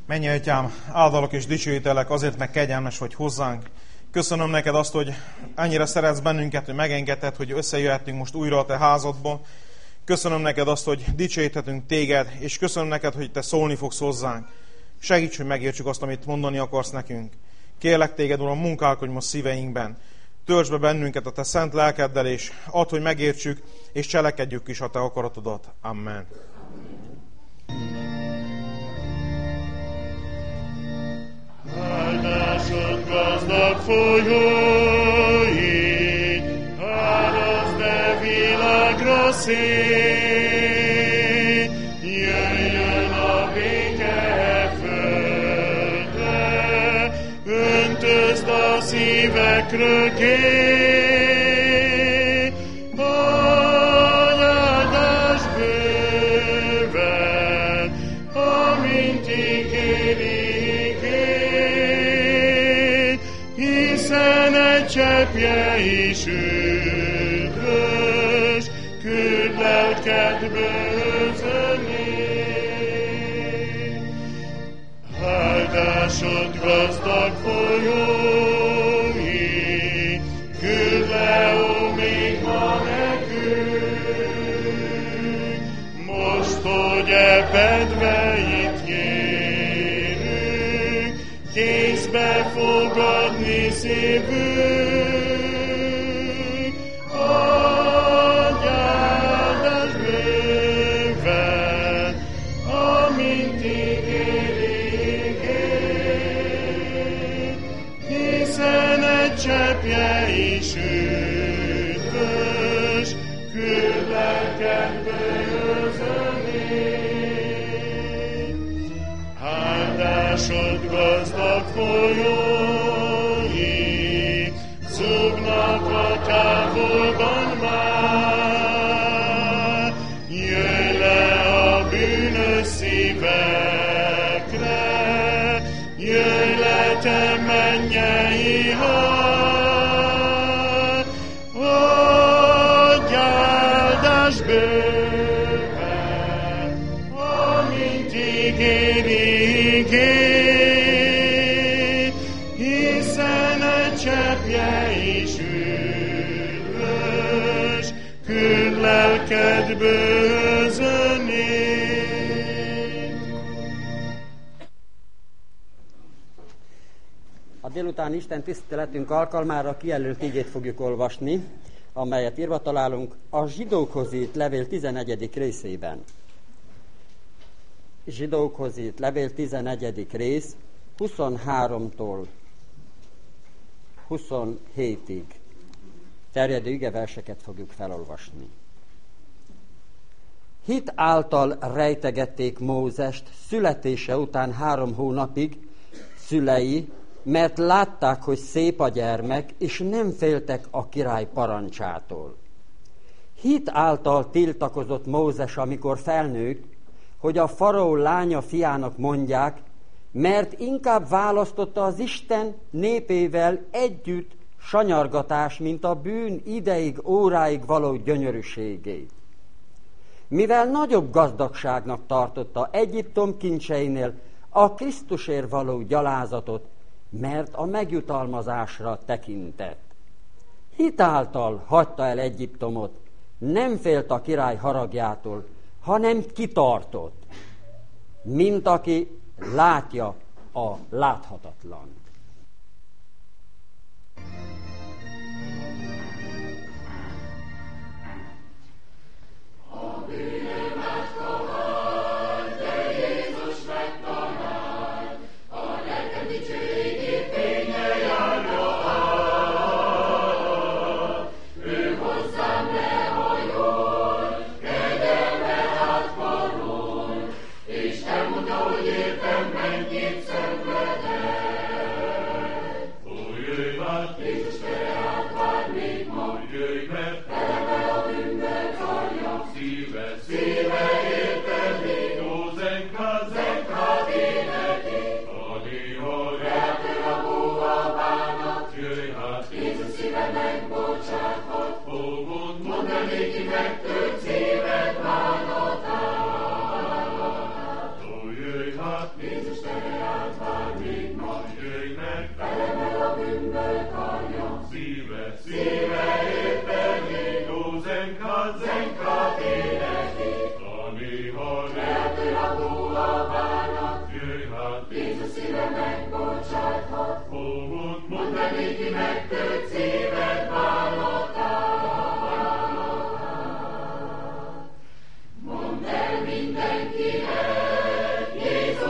Mennyei Atyám, áldalak és dicsőítelek azért, meg kegyelmes vagy hozzánk. Köszönöm neked azt, hogy annyira szeretsz bennünket, hogy megengedted, hogy összejöhetünk most újra a te házadba. Köszönöm neked azt, hogy dicsőíthetünk téged, és köszönöm neked, hogy te szólni fogsz hozzánk. Segíts, hogy megértsük azt, amit mondani akarsz nekünk. Kérlek téged, Uram, munkálkodj most szíveinkben. Töltsd be bennünket a te szent lelkeddel, és add, hogy megértsük, és cselekedjük is a te akaratodat. Amen. Áldásod gazdag folyói, áldozd de világra szép, jöjjön a béke földre, öntözd a szívekről kép, áldás bőven, amint ígéri. Hiszen egy cseppje is üdvös, küld lelkedből zömé. Áldásod gazdag folyói, küld le, ó, még ma nekünk. Most, hogy ebedve itt kérünk, kész befogadni szívünk, adj áldás bőven, amint ígérik én, hiszen egy cseppje is üdvös, küld lelkedből zömé. Áldásod gazdag folyói, zúgnak a távolban már. Jöjj le a bűnös szívekre, jöjj le, te mennyei Har, adj áldás bőven, amint ígérik én, hiszen egy cseppje is üdvös, küld lelkedből zömé. A délután Isten tiszteletünk alkalmára kijelölt igét fogjuk olvasni, amelyet írva találunk a Zsidókhoz írt levél 11. részében. Zsidókhoz írt levél 11. rész 23-tól 27-ig terjedő igeverseket fogjuk felolvasni. Hit által rejtegették Mózest születése után 3 hónapig szülei, mert látták, hogy szép a gyermek, és nem féltek a király parancsától. Hit által tiltakozott Mózes, amikor felnőtt, hogy a faraó lánya fiának mondják, mert inkább választotta az Isten népével együtt sanyargatás, mint a bűn ideig, óráig való gyönyörűségét. Mivel nagyobb gazdagságnak tartotta Egyiptom kincseinél a Krisztusért való gyalázatot, mert a megjutalmazásra tekintett. Hitáltal hagyta el Egyiptomot, nem félt a király haragjától, hanem kitartott, mint aki látja a láthatatlant. Jézus, te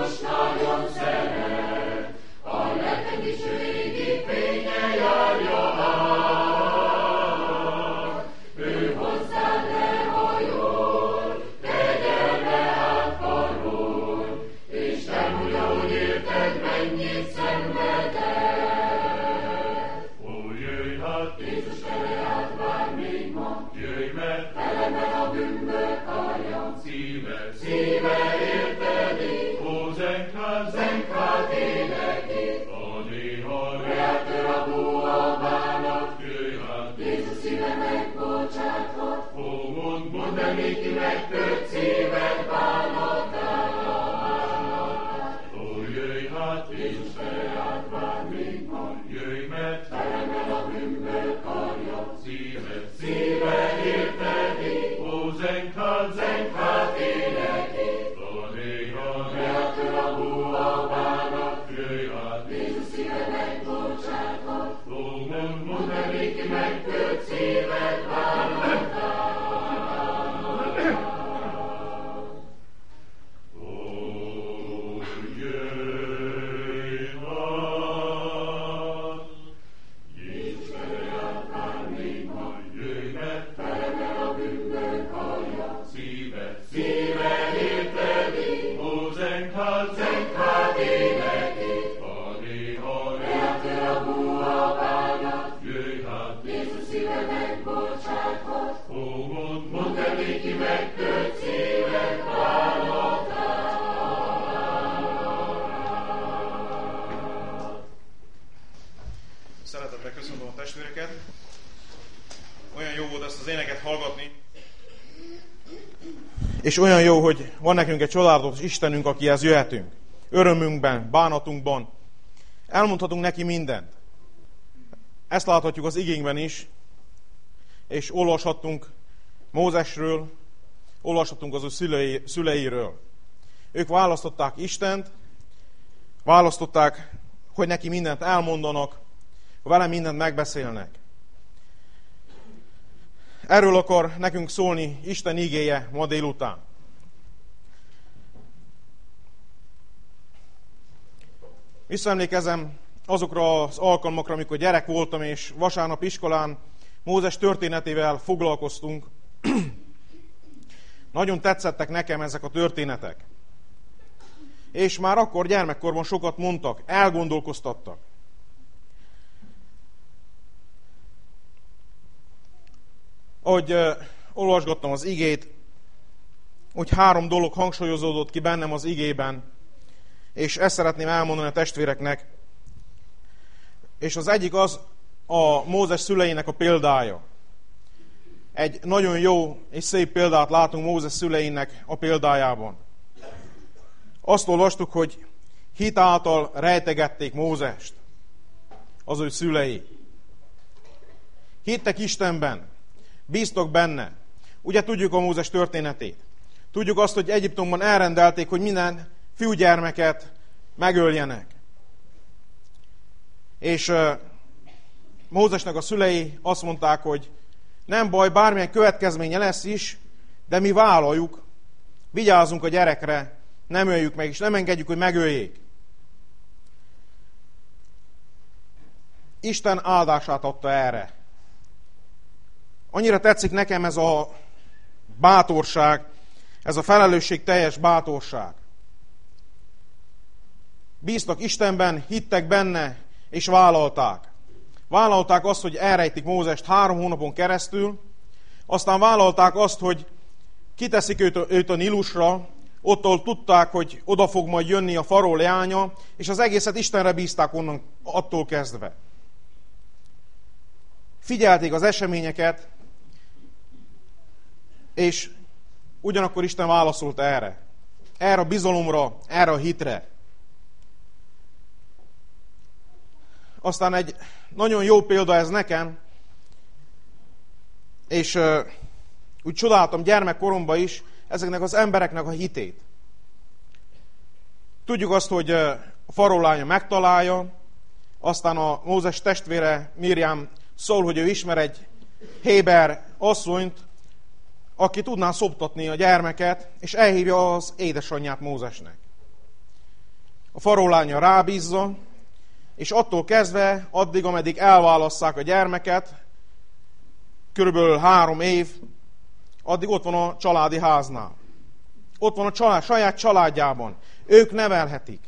Szeretettel köszönöm a testvéreket. Olyan jó volt ezt az éneket hallgatni. És olyan jó, hogy van nekünk egy csodálatos Istenünk, akihez jöhetünk. Örömünkben, bánatunkban. Elmondhatunk neki mindent. Ezt láthatjuk az igénkben is. És olvashattunk Mózesről, olvashattunk az ő szüleiről. Ők választották Istent, választották, hogy neki mindent elmondanak, vele mindent megbeszélnek. Erről akar nekünk szólni Isten igéje ma délután. Visszaemlékezem azokra az alkalmakra, amikor gyerek voltam, és vasárnap iskolán Mózes történetével foglalkoztunk. Nagyon tetszettek nekem ezek a történetek. És már akkor gyermekkorban sokat mondtak, elgondolkoztattak. Ahogy olvasgattam az igét, hogy 3 dolog hangsúlyozódott ki bennem az igében, és ezt szeretném elmondani a testvéreknek. És az egyik az a Mózes szüleinek a példája. Egy nagyon jó és szép példát látunk Mózes szüleinek a példájában. Azt olvastuk, hogy hit által rejtegették Mózest az ő szülei. Hittek Istenben, bíztak benne. Ugye tudjuk a Mózes történetét. Tudjuk azt, hogy Egyiptomban elrendelték, hogy minden fiúgyermeket megöljenek. És Mózesnek a szülei azt mondták, hogy nem baj, bármilyen következménye lesz is, de mi vállaljuk, vigyázzunk a gyerekre, nem öljük meg, és nem engedjük, hogy megöljék. Isten áldását adta erre. Annyira tetszik nekem ez a bátorság, ez a felelősségteljes bátorság. Bíztak Istenben, hittek benne, és vállalták. Vállalták azt, hogy elrejtik Mózest 3 hónapon keresztül, aztán vállalták azt, hogy kiteszik őt a Nílusra, ott, ahol tudták, hogy oda fog majd jönni a faró leánya, és az egészet Istenre bízták onnan attól kezdve. Figyelték az eseményeket, és ugyanakkor Isten válaszolt erre. Erre a bizalomra, erre a hitre. Aztán egy nagyon jó példa ez nekem, és úgy csodáltam gyermekkoromban is ezeknek az embereknek a hitét. Tudjuk azt, hogy a faró lánya megtalálja, aztán a Mózes testvére Mirjam szól, hogy ő ismer egy héber asszonyt, aki tudná szoptatni a gyermeket, és elhívja az édesanyját Mózesnek. a faró lánya rábízza, és attól kezdve, addig, ameddig elválasszák a gyermeket, körülbelül 3 év, addig ott van a családi háznál. Ott van a saját családjában. Ők nevelhetik.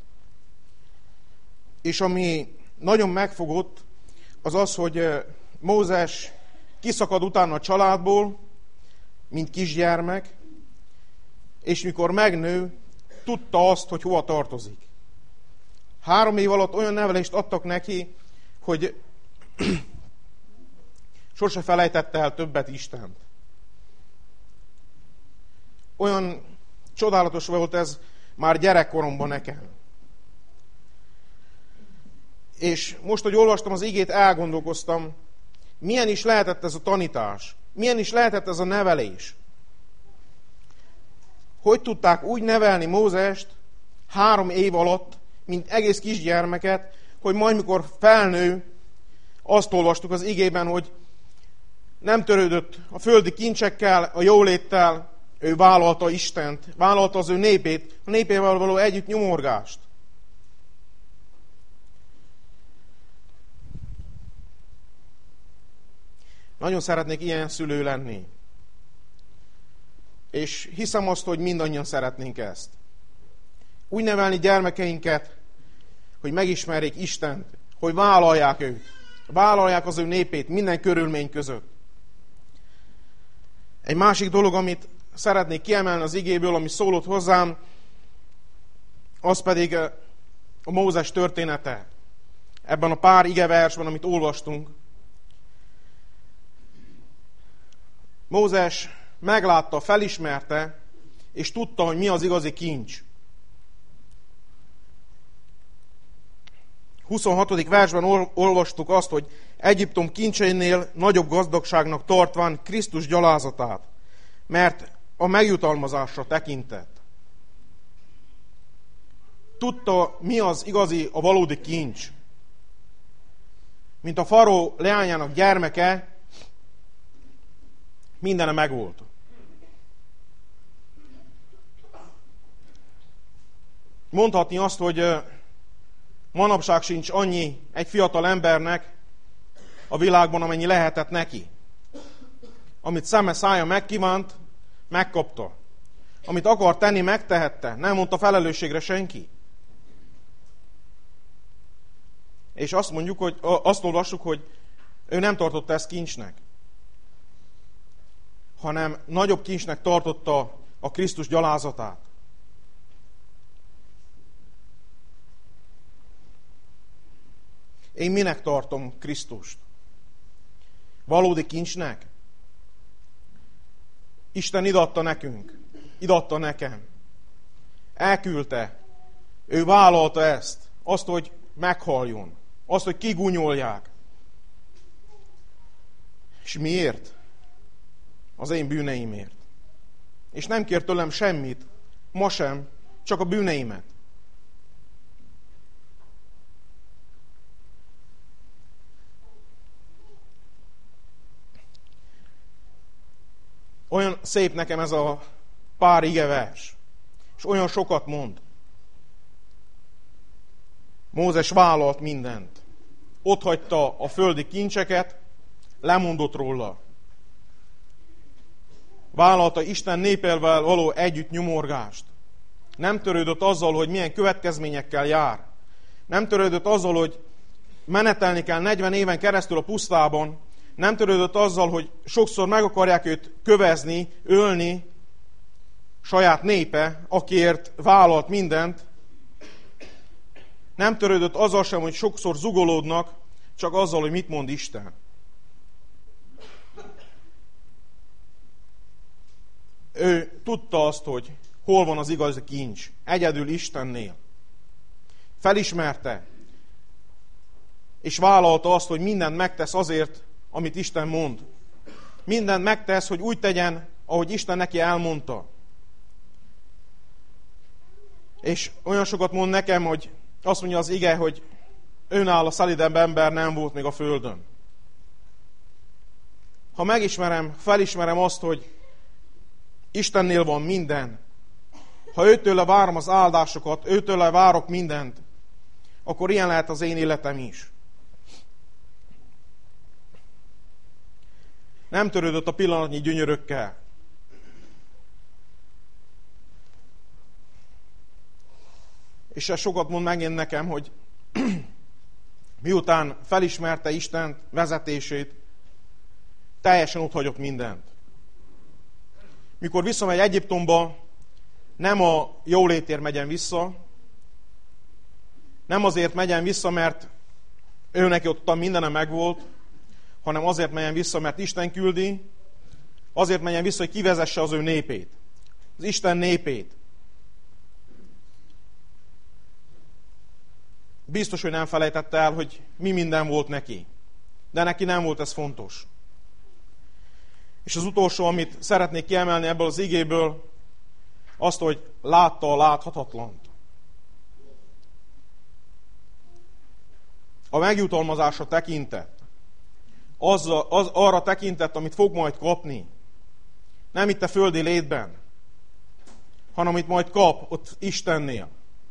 És ami nagyon megfogott, az az, hogy Mózes kiszakad utána a családból, mint kisgyermek, és mikor megnő, tudta azt, hogy hova tartozik. 3 év alatt olyan nevelést adtak neki, hogy sose felejtette el többet Istent. Olyan csodálatos volt ez már gyerekkoromban nekem. És most, hogy olvastam az igét, elgondolkoztam, milyen is lehetett ez a tanítás, milyen is lehetett ez a nevelés. Hogy tudták úgy nevelni Mózest 3 év alatt, mint egész kisgyermeket, hogy majd mikor felnő, azt olvastuk az igében, hogy nem törődött a földi kincsekkel, a jóléttel, ő vállalta Istent, vállalta az ő népét, a népével való együtt nyomorgást. Nagyon szeretnék ilyen szülő lenni. És hiszem azt, hogy mindannyian szeretnénk ezt. Úgy nevelni gyermekeinket, hogy megismerjék Istent, hogy vállalják őt, vállalják az ő népét minden körülmény között. Egy másik dolog, amit szeretnék kiemelni az igéből, ami szólott hozzám, az pedig a Mózes története. Ebben a pár igeversben, amit olvastunk. Mózes meglátta, felismerte, és tudta, hogy mi az igazi kincs. 26. versben olvastuk azt, hogy Egyiptom kincseinél nagyobb gazdagságnak tartván Krisztus gyalázatát, mert a megjutalmazásra tekintett. Tudta, mi az igazi, a valódi kincs. Mint a faró leányának gyermeke, mindene megvolt. Mondhatni azt, hogy manapság sincs annyi egy fiatal embernek a világban, amennyi lehetett neki. Amit szeme szája megkívánt, megkapta. Amit akar tenni, megtehette. Nem mondta felelősségre senki. És azt mondjuk, hogy azt olvassuk, hogy ő nem tartotta ezt kincsnek, hanem nagyobb kincsnek tartotta a Krisztus gyalázatát. Én minek tartom Krisztust? Valódi kincsnek? Isten idatta nekünk, idatta nekem. Elküldte, ő vállalta ezt, azt, hogy meghaljon, azt, hogy kigúnyolják. És miért? Az én bűneimért. És nem kér tőlem semmit, ma sem, csak a bűneimet. Olyan szép nekem ez a pár igevers, és olyan sokat mond. Mózes vállalt mindent. Otthagyta a földi kincseket, lemondott róla. Vállalta Isten népével való együtt nyomorgást. Nem törődött azzal, hogy milyen következményekkel jár. Nem törődött azzal, hogy menetelni kell 40 éven keresztül a pusztában. Nem törődött azzal, hogy sokszor meg akarják őt kövezni, ölni, saját népe, akiért vállalt mindent. Nem törődött azzal sem, hogy sokszor zugolódnak, csak azzal, hogy mit mond Isten. Ő tudta azt, hogy hol van az igazi kincs. Egyedül Istennél. Felismerte, és vállalta azt, hogy mindent megtesz azért, amit Isten mond. Mindent megtesz, hogy úgy tegyen, ahogy Isten neki elmondta. És olyan sokat mond nekem, hogy azt mondja az ige, hogy önálló szelidebb ember nem volt még a földön. Ha megismerem, felismerem azt, hogy Istennél van minden, ha őtőle várom az áldásokat, őtőle várok mindent, akkor ilyen lehet az én életem is. Nem törődött a pillanatnyi gyönyörökkel. És ez sokat mond megint nekem, hogy miután felismerte Isten vezetését, teljesen otthagyott mindent. Mikor visszamegy Egyiptomba, nem a jólétért megyen vissza, nem azért megyen vissza, mert ő neki ott mindenem megvolt, hanem azért menjen vissza, mert Isten küldi, azért menjen vissza, hogy kivezesse az ő népét, az Isten népét. Biztos, hogy nem felejtette el, hogy mi minden volt neki. De neki nem volt ez fontos. És az utolsó, amit szeretnék kiemelni ebből az igéből, azt, hogy látta a láthatatlant. A megjutalmazásra tekintett. Arra tekintett, amit fog majd kapni. Nem itt a földi létben, hanem amit majd kap ott Istennél.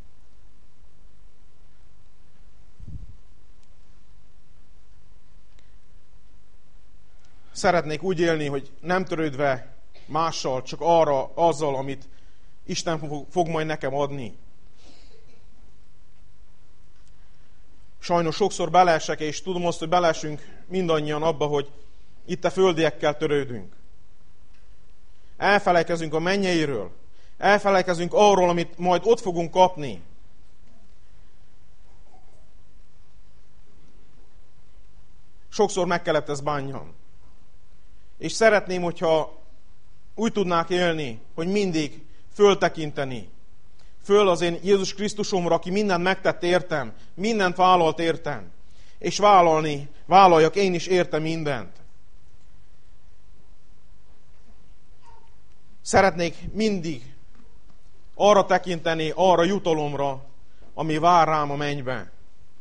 Szeretnék úgy élni, hogy nem törődve mással, csak azzal, amit Isten fog majd nekem adni. Sajnos sokszor beleesek, és tudom azt, hogy beleesünk mindannyian abba, hogy itt a földiekkel törődünk. Elfelejkezünk a mennyeiről. Elfelejkezünk arról, amit majd ott fogunk kapni. Sokszor meg kellett ezt bánjam. És szeretném, hogyha úgy tudnák élni, hogy mindig föltekinteni. Föl az én Jézus Krisztusomra, aki mindent megtett értem, mindent vállalt értem. És vállaljak én is értem mindent. Szeretnék mindig arra tekinteni, arra jutalomra, ami vár rám a mennybe.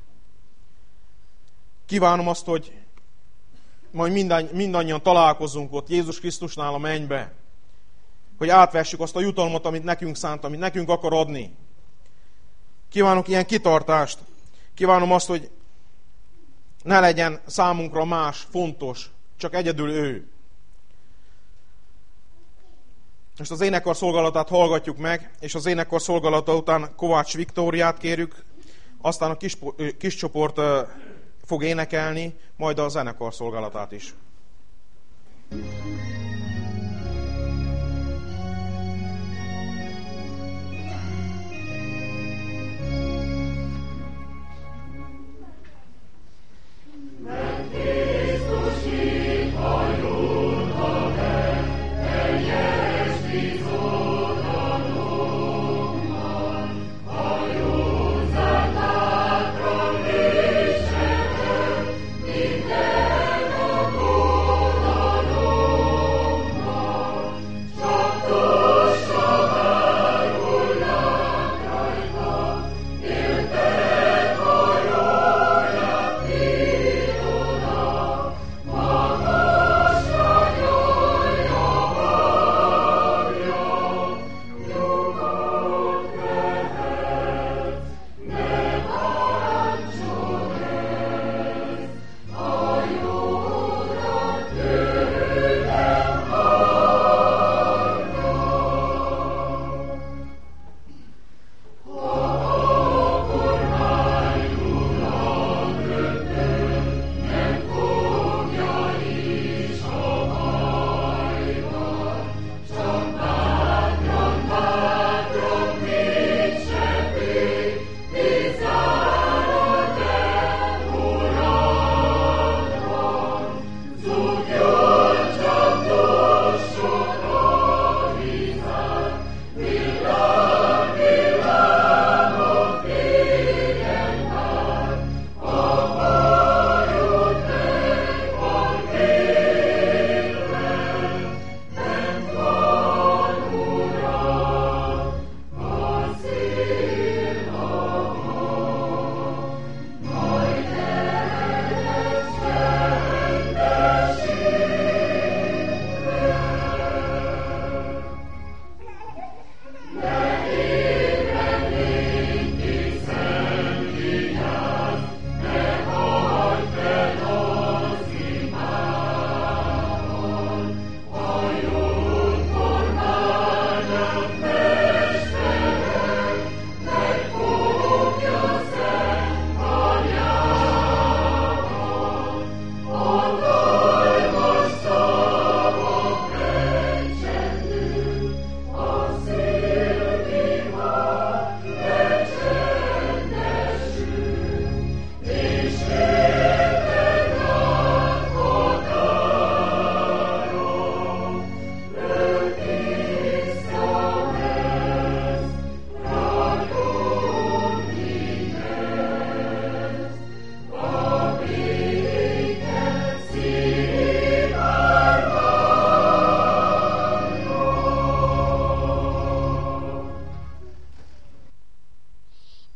Kívánom azt, hogy majd mindannyian találkozunk ott Jézus Krisztusnál a mennybe, hogy átvessük azt a jutalmat, amit nekünk szánt, amit nekünk akar adni. Kívánok ilyen kitartást. Kívánom azt, hogy ne legyen számunkra más fontos, csak egyedül ő. Most az énekkar szolgálatát hallgatjuk meg, és az énekkar szolgálata után Kovács Viktóriát kérjük, aztán a kis csoport fog énekelni, majd a zenekar szolgálatát is. Minden a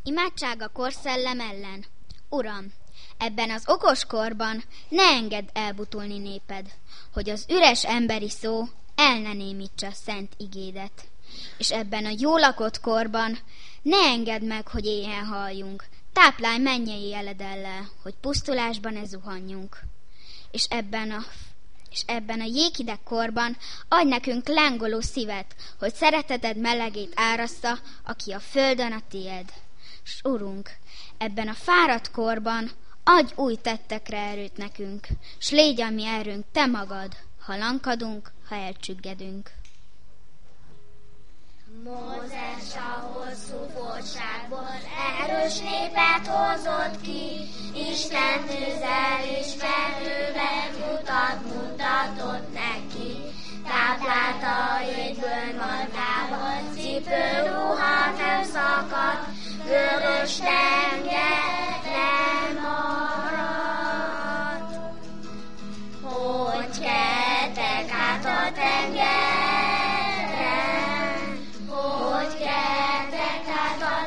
Imádság a korszellem ellen. Uram, ebben az okos korban ne engedd elbutulni néped, hogy az üres emberi szó el ne némítsa szent igédet. És ebben a jó lakott korban ne engedd meg, hogy éhen halljunk. Táplálj mennyei jeledellel, hogy pusztulásban ne zuhanjunk. És ebben a jéghideg korban adj nekünk lángoló szívet, hogy szereteted melegét árassza, aki a földön a tied. S Urunk, ebben a fáradt korban adj új tettekre erőt nekünk, s légy a mi erőnk te magad, ha lankadunk, ha elcsüggedünk. Mózes a hosszú fogságból erős népet hozott ki, Isten tűzzel és felhőben mutatott neki. Táplálta a jégből mantával, cipőruha nem szakadt, vörös tenger nem maradt. Hogy keltek át a tengeren, hogy keltek át a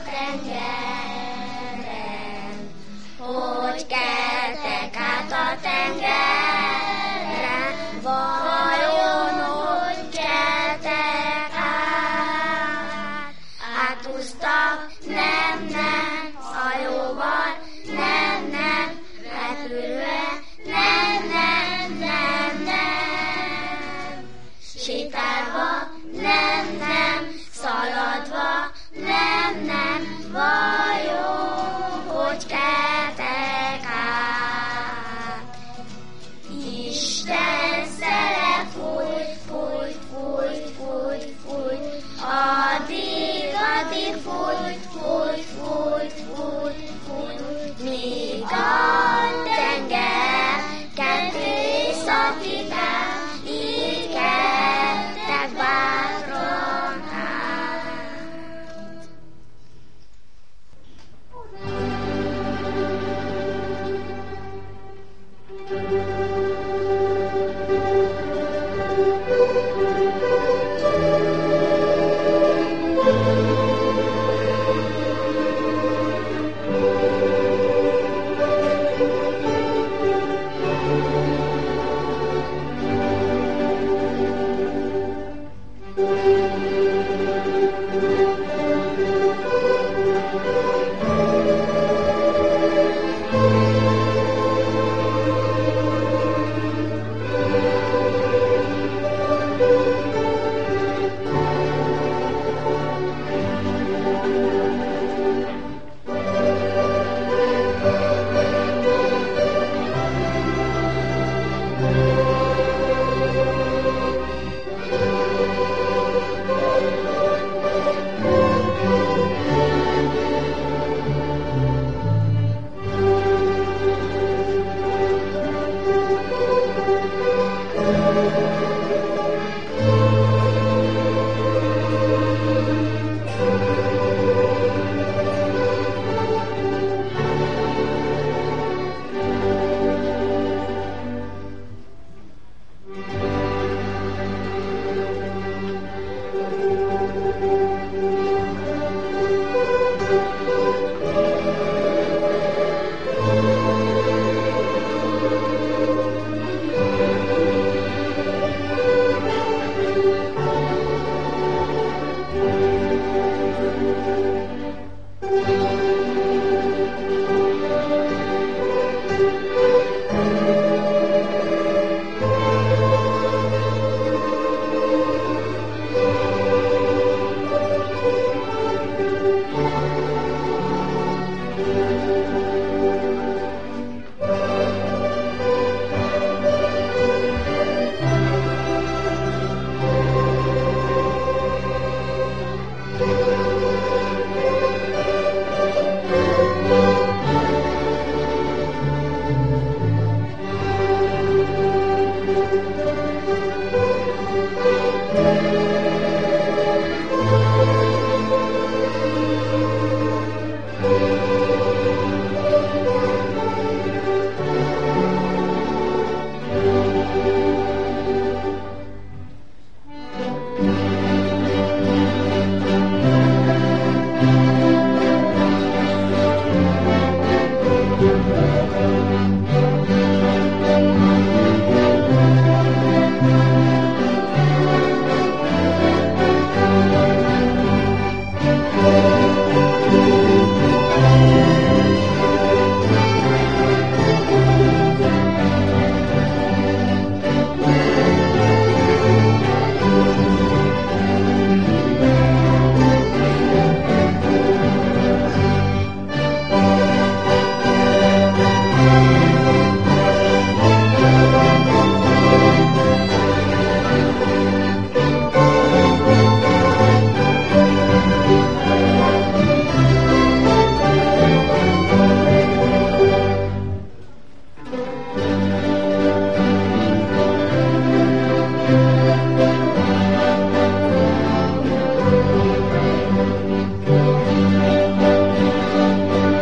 tengeren, hogy keltek át a tengeren, vajon hogy keltek át? Átúztak, nem, hajóval, nem, repülve, nem, sétálva, nem, szaladva, nem, vajon hogy keltek át?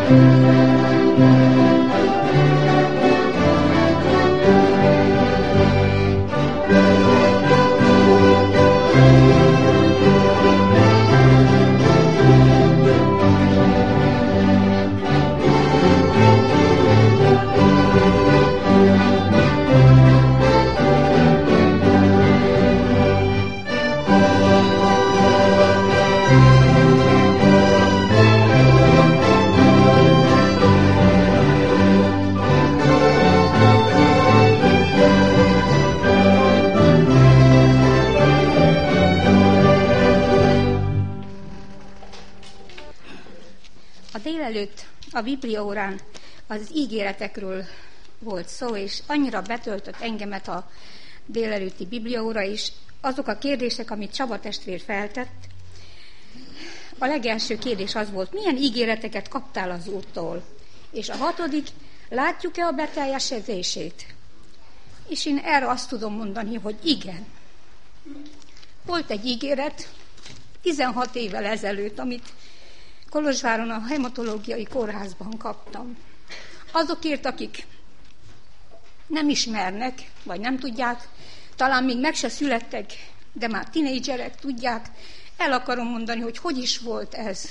Délelőtt a bibliaórán az ígéretekről volt szó, és annyira betöltött engemet a délelőtti bibliaóra is, azok a kérdések, amit Csaba testvér feltett. A legelső kérdés az volt, milyen ígéreteket kaptál az Úrtól? És a 6. látjuk-e a beteljesedését? És én erre azt tudom mondani, hogy igen. Volt egy ígéret 16 évvel ezelőtt, amit Kolozsváron a hematológiai kórházban kaptam. Azokért, akik nem ismernek, vagy nem tudják, talán még meg se születtek, de már tinédzserek tudják, el akarom mondani, hogy is volt ez.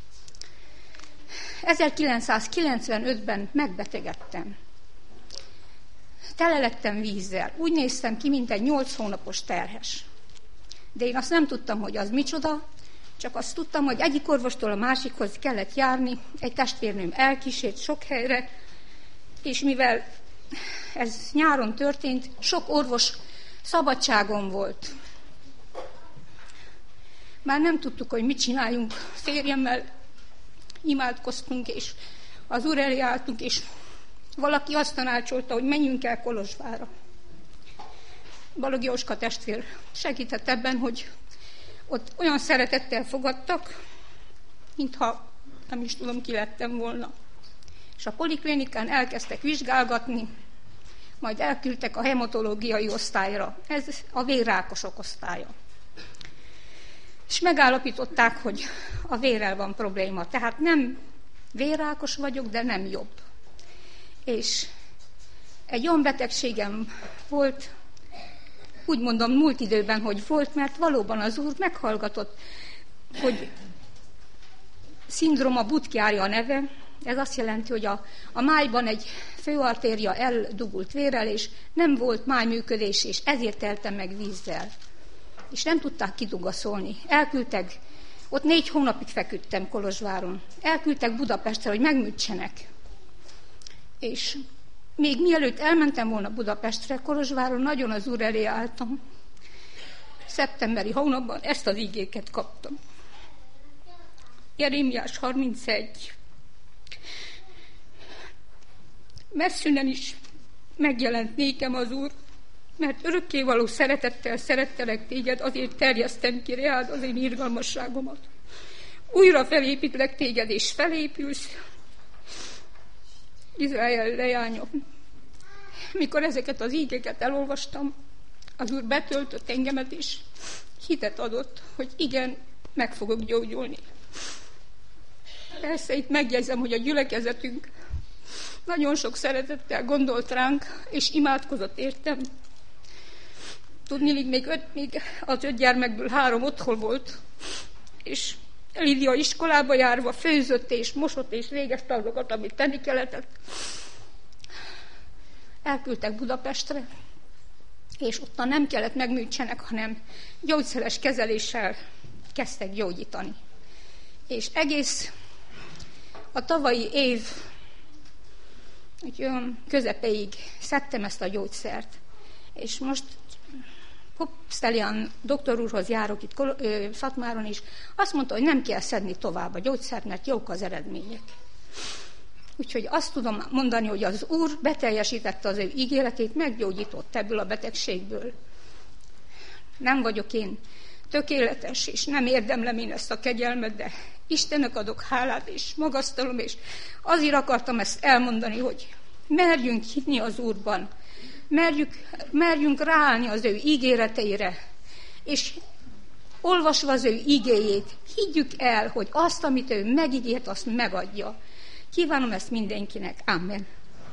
1995-ben megbetegedtem. Tele lettem vízzel. Úgy néztem ki, mint egy 8 hónapos terhes. De én azt nem tudtam, hogy az micsoda, csak azt tudtam, hogy egyik orvostól a másikhoz kellett járni, egy testvérnőm elkísért sok helyre, és mivel ez nyáron történt, sok orvos szabadságon volt. Már nem tudtuk, hogy mit csináljunk. Férjemmel imádkoztunk, és az Úr elé álltunk, és valaki azt tanácsolta, hogy menjünk el Kolozsvárra. Balog Jóska testvér segített ebben, hogy ott olyan szeretettel fogadtak, mintha nem is tudom, ki lettem volna. És a poliklinikán elkezdtek vizsgálgatni, majd elküldtek a hematológiai osztályra. Ez a vérrákosok osztálya. És megállapították, hogy a vérrel van probléma. Tehát nem vérrákos vagyok, de nem jobb. És egy olyan betegségem volt, úgy mondom múlt időben, hogy volt, mert valóban az Úr meghallgatott, hogy szindróma Budd-Chiari a neve. Ez azt jelenti, hogy a májban egy főartéria eldugult vérrel, és nem volt májműködés, és ezért teltem meg vízzel. És nem tudták kidugaszolni. Elküldtek, ott 4 hónapig feküdtem Kolozsváron. Elküldtek Budapestre, hogy megműtsenek. És még mielőtt elmentem volna Budapestre, Kolozsváron nagyon az Úr elé álltam. Szeptemberi hónapban ezt az igéket kaptam. Jeremiás 31. Messzünen is megjelent nékem az Úr, mert örökkévaló szeretettel szerettelek téged, azért terjesztem ki reád az én irgalmasságomat. Újra felépítlek téged, és felépülsz, Izrael leánya. Mikor ezeket az ígéket elolvastam, az Úr betöltött engemet, és hitet adott, hogy igen, meg fogok gyógyulni. Persze itt megjegyzem, hogy a gyülekezetünk nagyon sok szeretettel gondolt ránk, és imádkozott értem. Tudniillik, még az 5 gyermekből 3 otthon volt, és Lídia iskolába járva főzött és mosott és végezte azokat, amit tenni kellett. Elküldtek Budapestre, és ott nem kellett megműtsenek, hanem gyógyszeres kezeléssel kezdtek gyógyítani. És egész a tavalyi év olyan közepeig szedtem ezt a gyógyszert. És most Popstelian doktor úrhoz járok itt Szatmáron is, azt mondta, hogy nem kell szedni tovább a gyógyszert, mert jók az eredmények. Úgyhogy azt tudom mondani, hogy az Úr beteljesítette az ő ígéretét, meggyógyított ebből a betegségből. Nem vagyok én tökéletes, és nem érdemlem én ezt a kegyelmet, de Istennek adok hálát, és magasztalom, és azért akartam ezt elmondani, hogy merjünk hinni az Úrban, merjünk ráállni az ő ígéreteire, és olvasva az ő ígéjét, higgyük el, hogy azt, amit ő megígért, azt megadja. Kívánom ezt mindenkinek. Amen.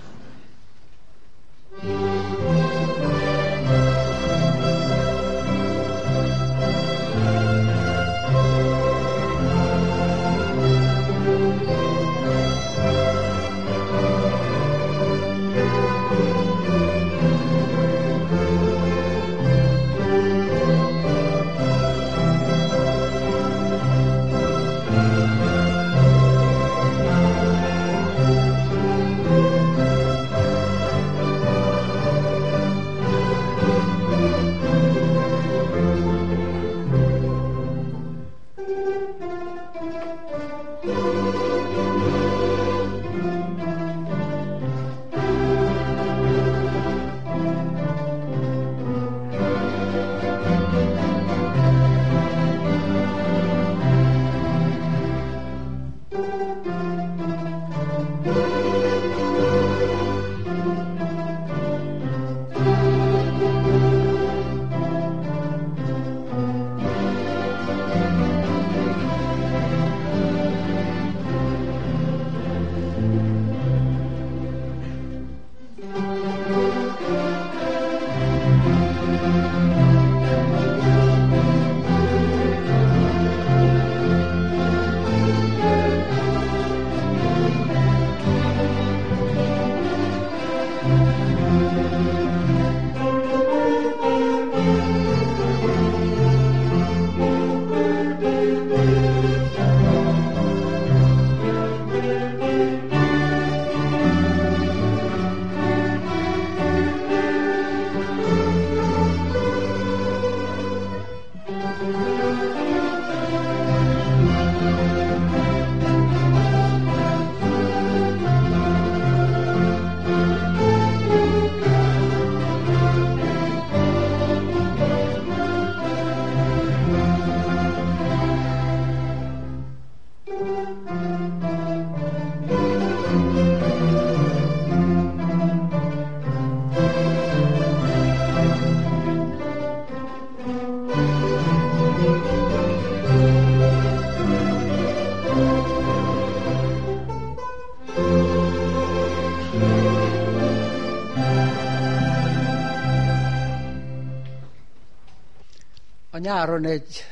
A nyáron egy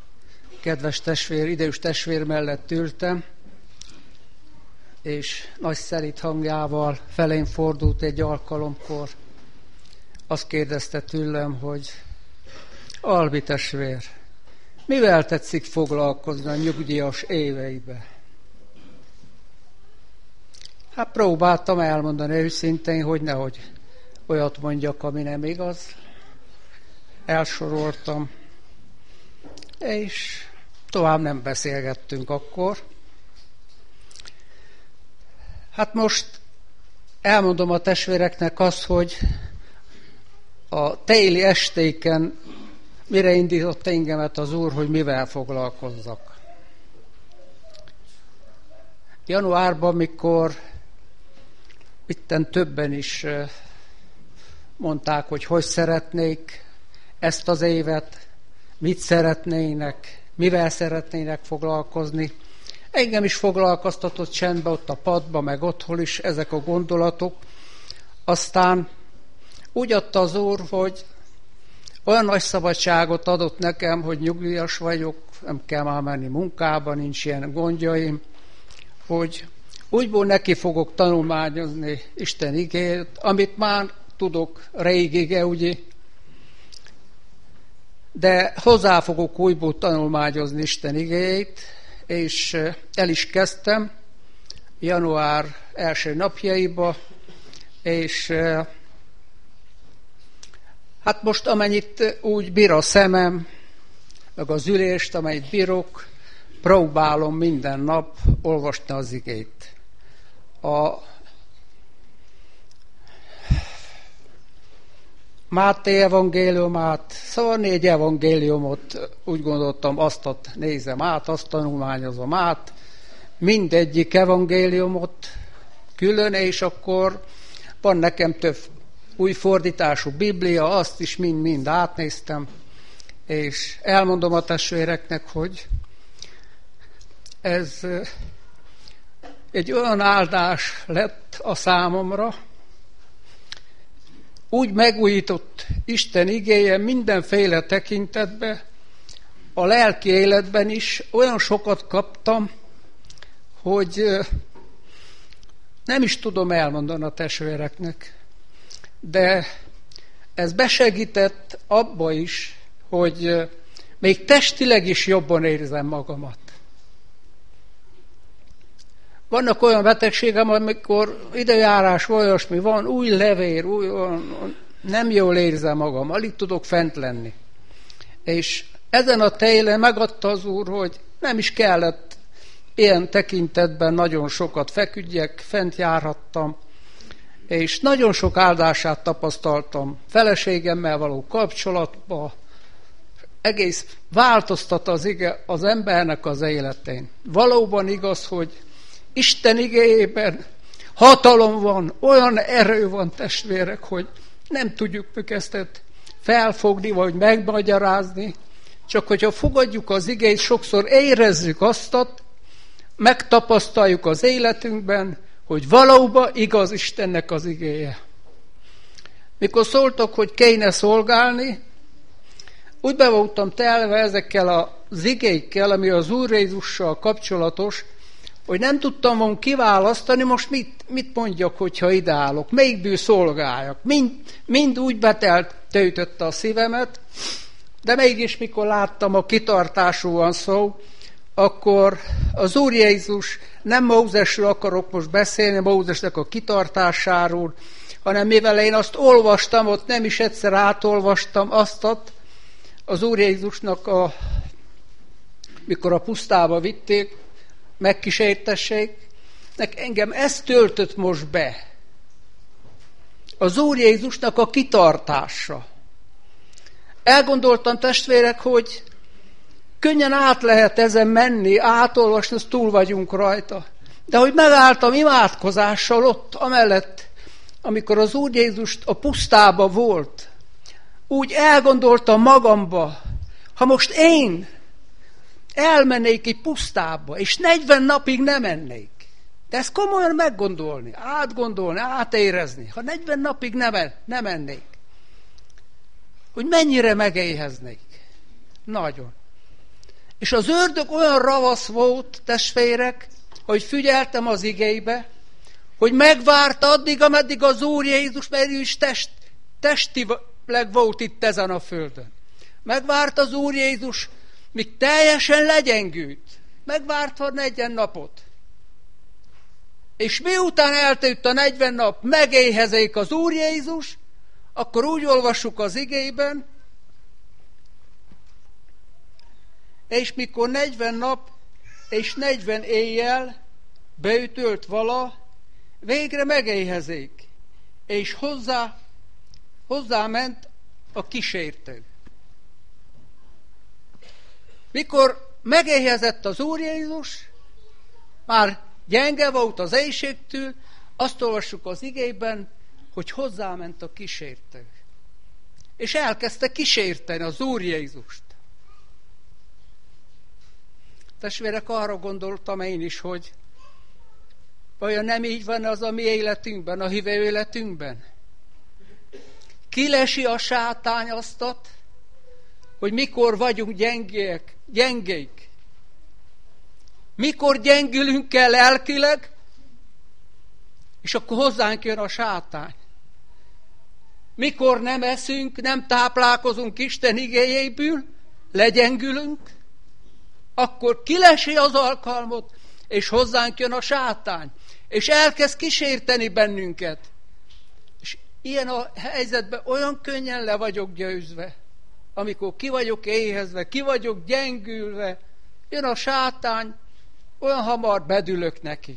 kedves testvér, idős testvér mellett ültem, és nagy szelíd hangjával felém fordult egy alkalomkor. Azt kérdezte tőlem, hogy Albi testvér, mivel tetszik foglalkozni a nyugdíjas éveibe? Hát próbáltam elmondani őszintén, hogy nehogy olyat mondjak, ami nem igaz. Elsoroltam, és tovább nem beszélgettünk akkor. Hát most elmondom a testvéreknek azt, hogy a téli estéken mire indított engemet az Úr, hogy mivel foglalkozzak. Januárban, mikor itten többen is mondták, hogy szeretnék ezt az évet, mit szeretnének, mivel szeretnének foglalkozni. Engem is foglalkoztatott csendbe ott a padba, meg otthon is ezek a gondolatok. Aztán úgy adta az Úr, hogy olyan nagy szabadságot adott nekem, hogy nyugdíjas vagyok, nem kell már menni munkába, nincs ilyen gondjaim, hogy úgyból neki fogok tanulmányozni Isten igéjét, amit már tudok régig, ugye, de hozzá fogok újból tanulmányozni Isten igéjét, és el is kezdtem január első napjaiba, és hát most amennyit úgy bír a szemem, meg az ülést, amennyit bírok, próbálom minden nap olvasni az igét. A Máté evangéliumát, szóval 4 evangéliumot úgy gondoltam, azt nézem át, azt tanulmányozom át, mindegyik evangéliumot külön, és akkor van nekem több új fordítású Biblia, azt is mind átnéztem, és elmondom a testvéreknek, hogy ez egy olyan áldás lett a számomra, úgy megújított Isten igéje mindenféle tekintetben, a lelki életben is olyan sokat kaptam, hogy nem is tudom elmondani a testvéreknek, de ez besegített abba is, hogy még testileg is jobban érzem magamat. Vannak olyan betegségem, amikor időjárás olyasmi van, új levér, nem jól érzem magam, alig tudok fent lenni. És ezen a télen megadta az Úr, hogy nem is kellett ilyen tekintetben nagyon sokat feküdjek, fent járhattam, és nagyon sok áldását tapasztaltam feleségemmel való kapcsolatban, egész változtat az embernek az életén. Valóban igaz, hogy Isten igéjében hatalom van, olyan erő van, testvérek, hogy nem tudjuk ezt felfogni, vagy megmagyarázni, csak hogyha fogadjuk az igét, sokszor érezzük azt, megtapasztaljuk az életünkben, hogy valóban igaz Istennek az igéje. Mikor szóltak, hogy kéne szolgálni, úgy be voltam telve ezekkel az igékkel, ami az Úr Jézussal kapcsolatos, hogy nem tudtam volna kiválasztani, most mit mondjak, hogyha ideállok, melyikből szolgáljak. Mind úgy beteltődötte a szívemet, de mégis mikor láttam, a kitartásról van szó, akkor az Úr Jézus, nem Mózesről akarok most beszélni, Mózesnek a kitartásáról, hanem mivel én azt olvastam, ott nem is egyszer átolvastam azt, az Úr Jézusnak, mikor a pusztába vitték, megkísértessék, engem ez töltött most be. Az Úr Jézusnak a kitartása. Elgondoltam, testvérek, hogy könnyen át lehet ezen menni, átolvasni, azt túl vagyunk rajta. De hogy megálltam imádkozással ott, amellett, amikor az Úr Jézus a pusztába volt, úgy elgondoltam magamba, ha most én elmennék egy pusztába, és 40 napig nem ennék. De ezt komolyan meggondolni, átgondolni, átérezni. Ha 40 napig nem ennék, hogy mennyire megéheznék. Nagyon. És az ördög olyan ravasz volt, testvérek, hogy figyeltem az igébe, hogy megvárta addig, ameddig az Úr Jézus, mert ő is testileg volt itt ezen a földön. Megvárt az Úr Jézus, míg teljesen legyengült. Megvárta a 40 napot. És miután eltelt a 40 nap, megéhezik az Úr Jézus, akkor úgy olvassuk az igében, és mikor 40 nap és 40 éjjel beütölt vala, végre megéhezik, és hozzáment a kísértő. Mikor megéhezett az Úr Jézus, már gyenge volt az éhségtől, azt olvassuk az igében, hogy hozzáment a kísértő. És elkezdte kísérteni az Úr Jézust. Testvérek, arra gondoltam én is, hogy vajon nem így van az a mi életünkben, a hívő életünkben? Kilesi a sátány aztat, hogy mikor vagyunk gyengék. Mikor gyengülünk el lelkileg, és akkor hozzánk jön a sátány. Mikor nem eszünk, nem táplálkozunk Isten igéjéből, legyengülünk, akkor kilesi az alkalmat, és hozzánk jön a sátány, és elkezd kísérteni bennünket. És ilyen a helyzetben olyan könnyen le vagyok győzve, amikor ki vagyok éhezve, ki vagyok gyengülve, jön a sátány, olyan hamar bedülök neki.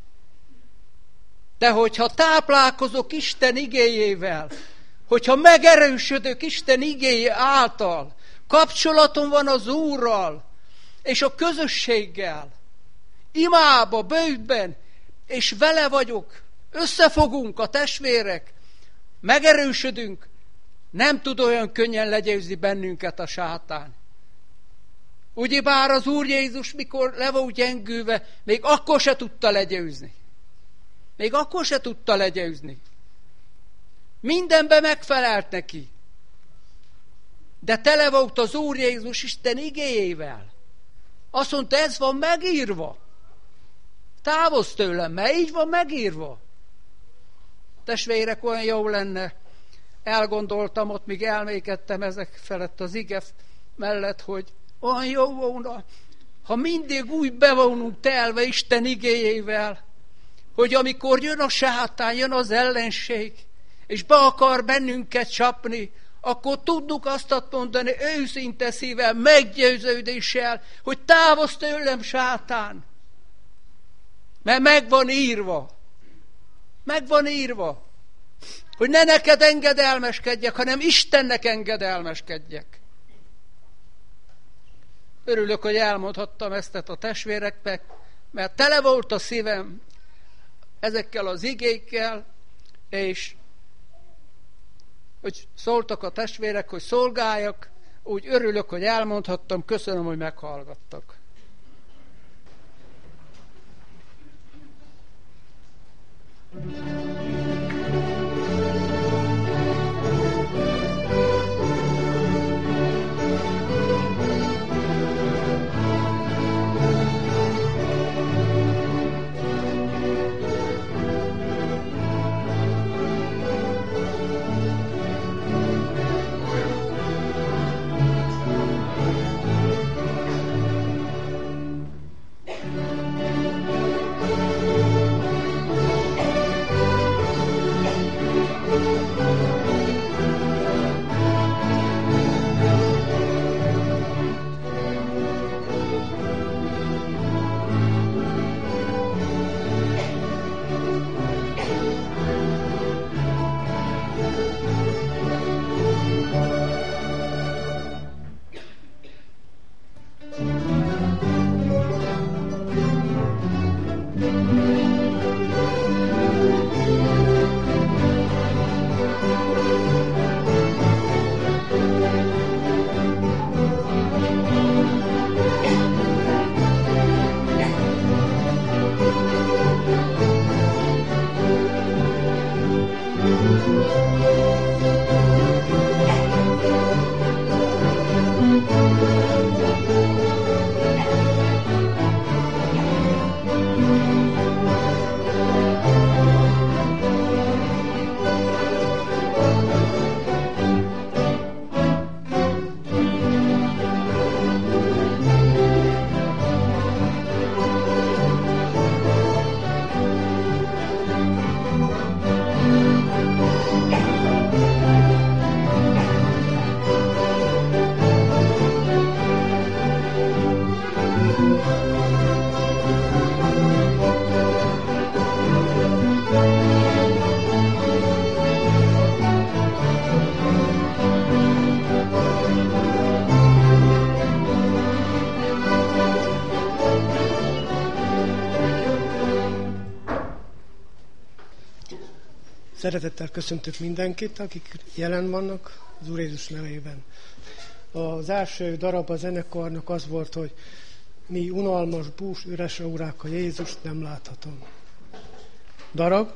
De hogyha táplálkozok Isten igéjével, hogyha megerősödök Isten igéje által, kapcsolatom van az Úrral, és a közösséggel, imába, bőjtben, és vele vagyok, összefogunk a testvérek, megerősödünk, nem tud olyan könnyen legyőzni bennünket a sátány. Ugyebár az Úr Jézus, mikor le volt gyengülve, még akkor se tudta legyőzni. Még akkor se tudta legyőzni. Mindenben megfelelt neki. De tele volt az Úr Jézus Isten igéjével. Azt mondta, ez van megírva. Távozz tőlem, mert így van megírva. Testvérek, olyan jó lenne, elgondoltam ott, míg elmékedtem ezek felett az ige mellett, hogy olyan jó volna, ha mindig úgy bevonunk telve Isten igéjével, hogy amikor jön a sátán, jön az ellenség, és be akar bennünket csapni, akkor tudjuk azt mondani őszinte szívvel, meggyőződéssel, hogy távozz tőlem, sátán. Mert megvan írva. Megvan írva. Hogy ne neked engedelmeskedjek, hanem Istennek engedelmeskedjek. Örülök, hogy elmondhattam ezt a testvéreknek, mert tele volt a szívem ezekkel az igékkel, és hogy szóltak a testvérek, hogy szolgáljak, úgy örülök, hogy elmondhattam, köszönöm, hogy meghallgattak. Szeretettel köszöntök mindenkit, akik jelen vannak az Úr Jézus nevében. Az első darab a zenekarnak az volt, hogy mi unalmas bús, üres órák, a Jézust nem láthatom. Darab,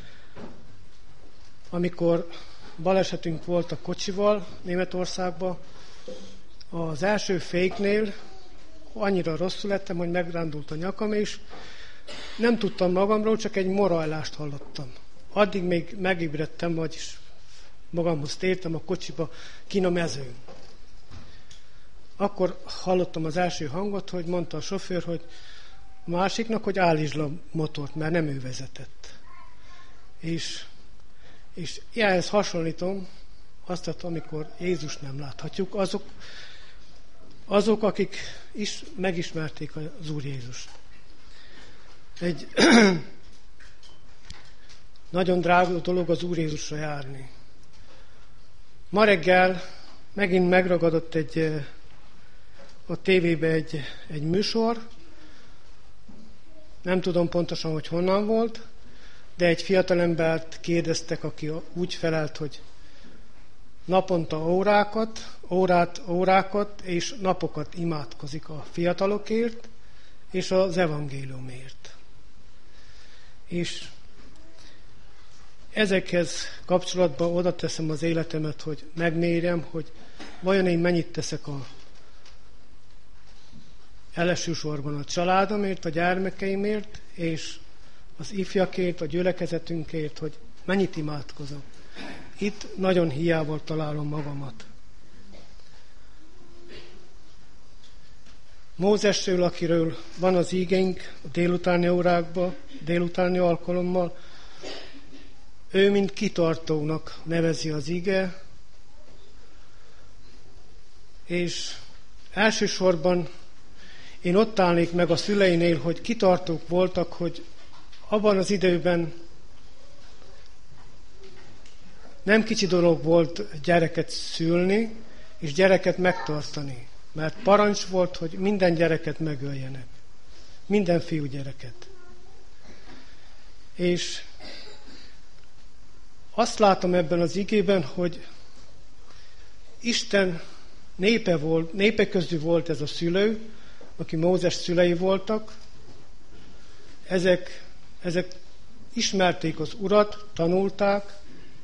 amikor balesetünk volt a kocsival Németországban, az első féknél annyira rosszul lettem, hogy megrándult a nyakam, és nem tudtam magamról, csak egy morajlást hallottam. Addig még megébredtem, vagyis magamhoz tértem a kocsiba, kin a mezőn. Akkor hallottam az első hangot, hogy mondta a sofőr, hogy a másiknak, hogy állítsd a motort, mert nem ő vezetett. És ehhez hasonlítom azt, amikor Jézus nem láthatjuk, azok akik is megismerték az Úr Jézust. Egy nagyon drága dolog az Úr Jézusra járni. Ma reggel megint megragadott a tévébe egy műsor, nem tudom pontosan, hogy honnan volt, de egy fiatalembert kérdeztek, aki úgy felelt, hogy naponta órákat és napokat imádkozik a fiatalokért és az evangéliumért. És ezekhez kapcsolatban oda teszem az életemet, hogy megmérjem, hogy vajon én mennyit teszek elsősorban a családomért, a gyermekeimért, és az ifjakért, a gyülekezetünkért, hogy mennyit imádkozom. Itt nagyon hiába találom magamat. Mózesről, akiről van az ígénk a délutáni órákban, délutáni alkalommal, ő mint kitartónak nevezi az ige, és elsősorban én ott állnék meg a szüleinél, hogy kitartók voltak, hogy abban az időben nem kicsi dolog volt gyereket szülni, és gyereket megtartani. Mert parancs volt, hogy minden gyereket megöljenek. Minden fiúgyereket. És azt látom ebben az igében, hogy Isten népe közül volt ez a szülő, aki Mózes szülei voltak. Ezek ismerték az Urat, tanulták,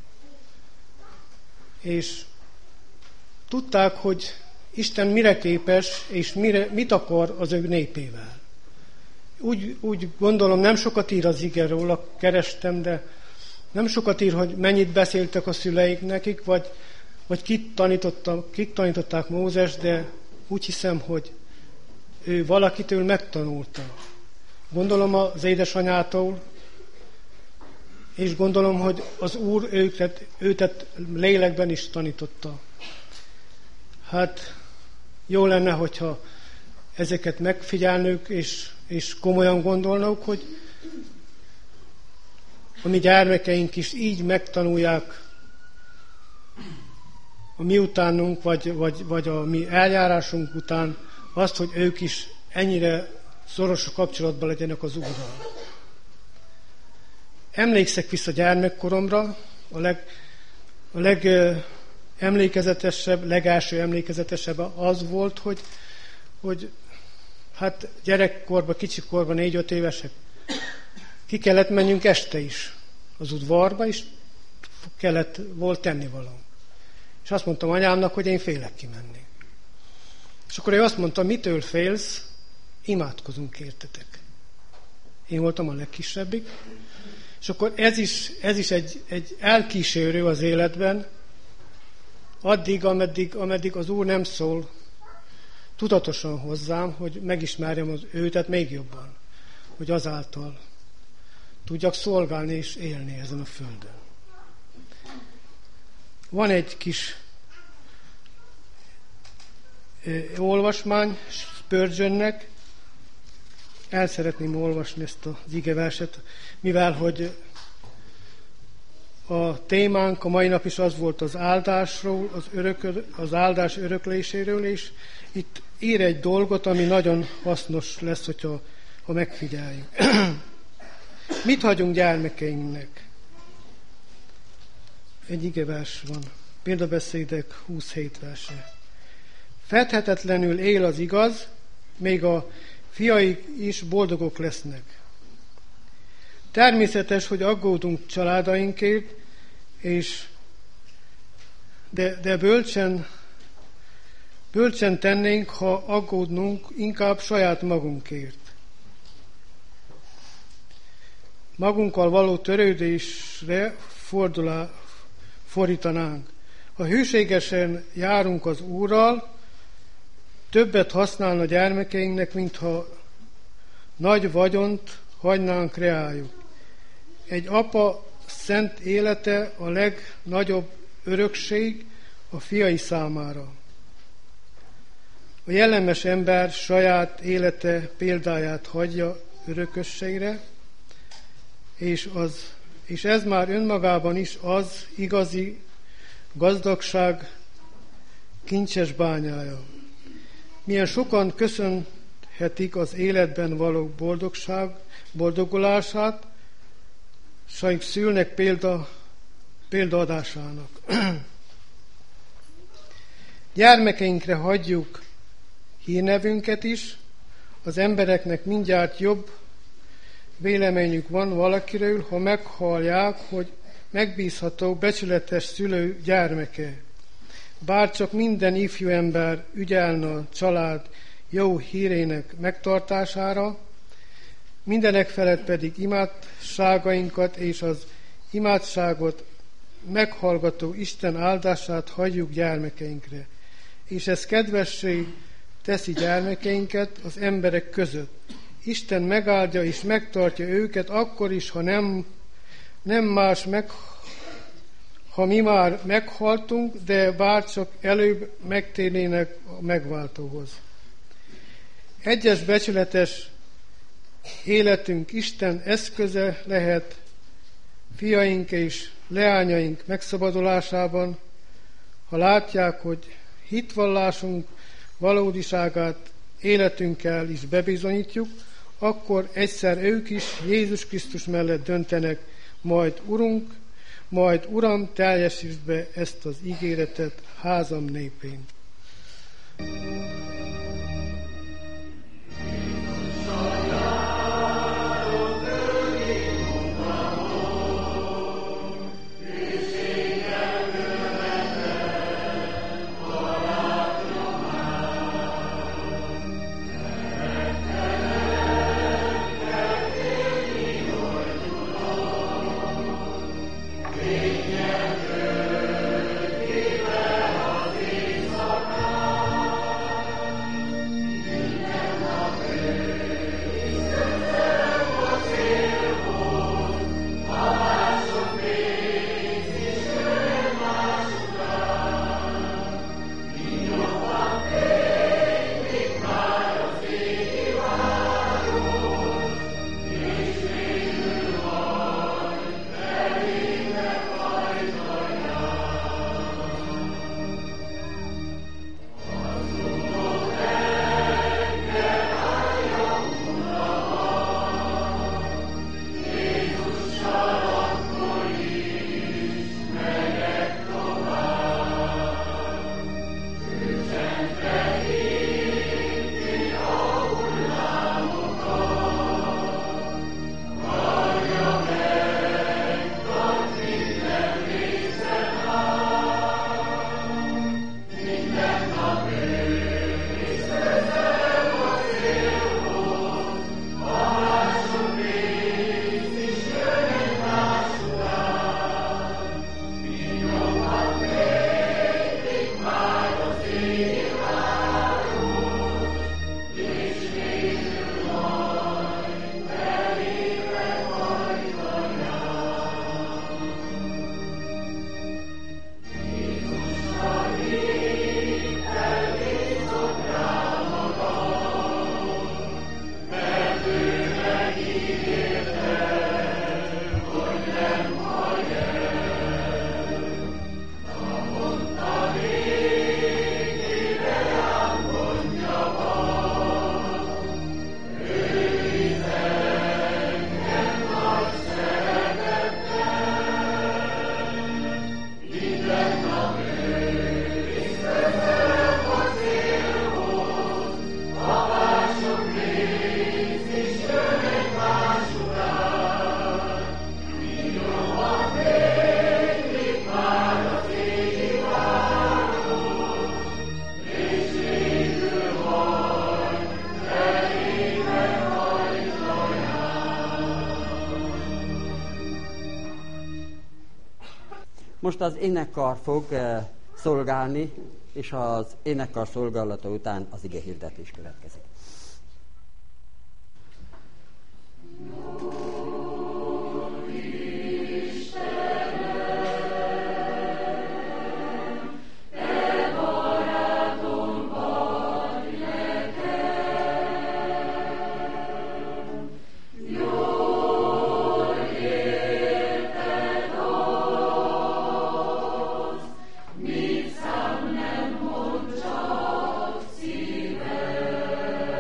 és tudták, hogy Isten mire képes, és mit akar az ő népével. Úgy gondolom, nem sokat ír az ige róla, kerestem, de nem sokat ír, hogy mennyit beszéltek a szüleik nekik, vagy kik tanították Mózes, de úgy hiszem, hogy ő valakitől megtanulta. Gondolom az édesanyától, és gondolom, hogy az Úr őtet lélekben is tanította. Hát jó lenne, hogyha ezeket megfigyelnünk, és komolyan gondolnunk, hogy a mi gyermekeink is így megtanulják a mi utánunk, vagy a mi eljárásunk után azt, hogy ők is ennyire szoros kapcsolatban legyenek az Úrral. Emlékszek vissza gyermekkoromra, a legelső emlékezetesebb az volt, hogy hát gyerekkorban, kicsikorban, 4-5 évesek, ki kellett menjünk este is az udvarba, és volt tennivaló. És azt mondtam anyámnak, hogy én félek kimenni. És akkor ő azt mondta, mitől félsz? Imádkozunk értetek. Én voltam a legkisebbik. És akkor ez is egy elkísérő az életben, addig, ameddig az Úr nem szól tudatosan hozzám, hogy megismerjem az őtet még jobban, hogy azáltal tudjak szolgálni és élni ezen a földön. Van egy kis olvasmány Spurgeonnek, el szeretném olvasni ezt az igeverset, mivel hogy a témánk a mai nap is az volt az áldásról, az áldás örökléséről, és itt ír egy dolgot, ami nagyon hasznos lesz, hogyha megfigyeljük. Mit hagyunk gyermekeinknek? Egy igevers van. Példabeszédek 27 verse. Fedhetetlenül él az igaz, még a fiaik is boldogok lesznek. Természetes, hogy aggódunk családainkért, de bölcsen tennénk, ha aggódnunk inkább saját magunkért. Magunkkal való törődésre fordítanánk. Ha hűségesen járunk az Úrral, többet használna gyermekeinknek, mintha nagy vagyont hagynánk reájuk. Egy apa szent élete a legnagyobb örökség a fiai számára. A jellemes ember saját élete példáját hagyja örökösségre, és ez már önmagában is az igazi gazdagság kincses bányája. Milyen sokan köszönhetik az életben való boldogulását, sajnos szülnek példaadásának. Gyermekeinkre hagyjuk hírnevünket is, az embereknek mindjárt jobb véleményük van valakiről, ha meghallják, hogy megbízható, becsületes szülő gyermeke. Bárcsak minden ifjú ember ügyelne a család jó hírének megtartására, mindenek felett pedig imádságainkat és az imádságot meghallgató Isten áldását hagyjuk gyermekeinkre. És ez kedvessé teszi gyermekeinket az emberek között. Isten megáldja és megtartja őket akkor is, ha nem más ha mi már meghaltunk, de bárcsak előbb megtérnének a megváltóhoz. Egyes becsületes életünk Isten eszköze lehet fiaink és leányaink megszabadulásában, ha látják, hogy hitvallásunk valódiságát életünkkel is bebizonyítjuk, akkor egyszer ők is Jézus Krisztus mellett döntenek, majd Urunk, majd Uram, teljesítsd be ezt az ígéretet házam népén. Most az énekkar fog szolgálni, és az énekkar szolgálata után az ige hirdetés következik. Mit szám nem mond csak szívem.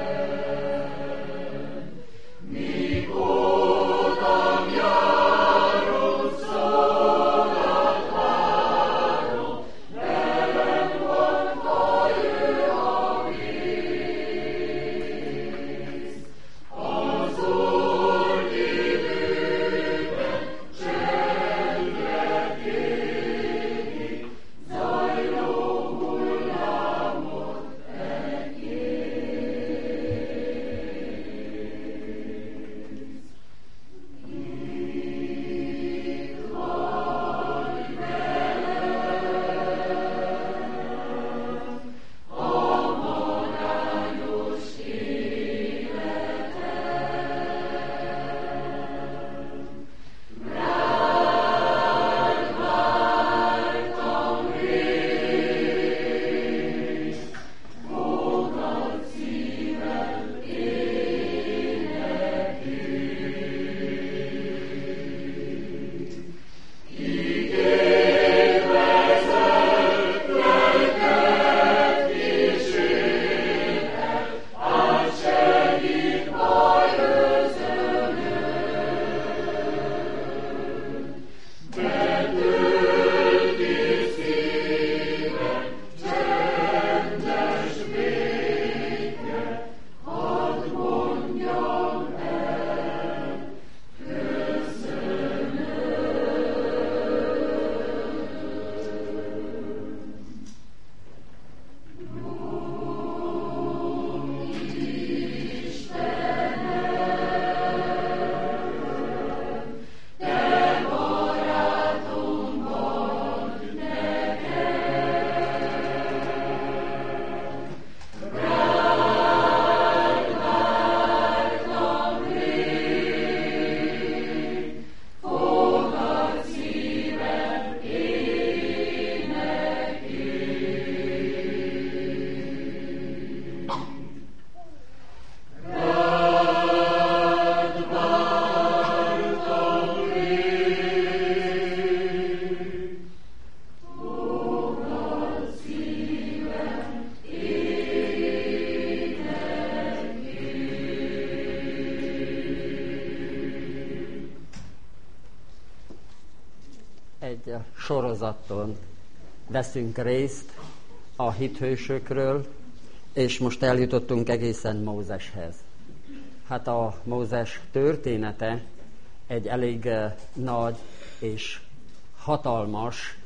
egy sorozaton veszünk részt a hithősökről, és most eljutottunk egészen Mózeshez. Hát a Mózes története egy elég nagy és hatalmas,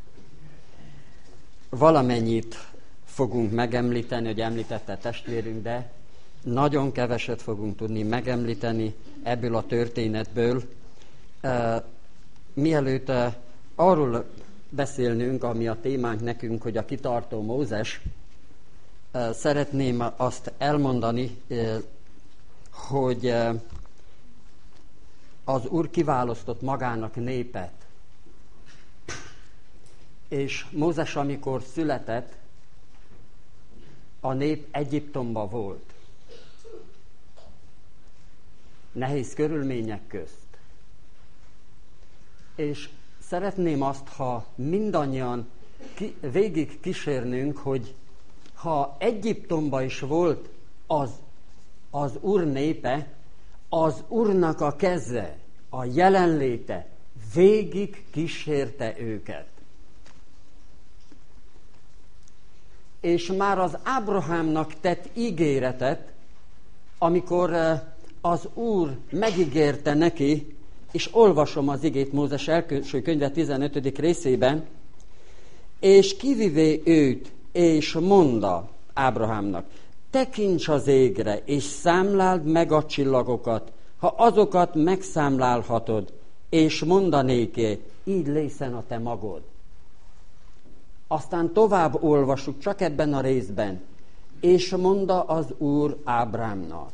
valamennyit fogunk megemlíteni, hogy említette testvérünk, de nagyon keveset fogunk tudni megemlíteni ebből a történetből. Mielőtt arról beszélnünk, ami a témánk nekünk, hogy a kitartó Mózes, szeretném azt elmondani, hogy az Úr kiválasztott magának népet. És Mózes, amikor született, a nép Egyiptomban volt. Nehéz körülmények közt. És szeretném azt, ha mindannyian végig kísérnünk, hogy ha Egyiptomban is volt az Úr népe, az Úrnak a keze, a jelenléte végig kísérte őket. És már az Ábrahámnak tett ígéretet, amikor az Úr megígérte neki, és olvasom az igét Mózes első könyve 15. részében, és kivivé őt, és mondta Ábrahámnak, tekints az égre, és számláld meg a csillagokat, ha azokat megszámlálhatod, és mondanéké, így lészen a te magod. Aztán tovább olvassuk, csak ebben a részben, és mondta az Úr Ábrámnak,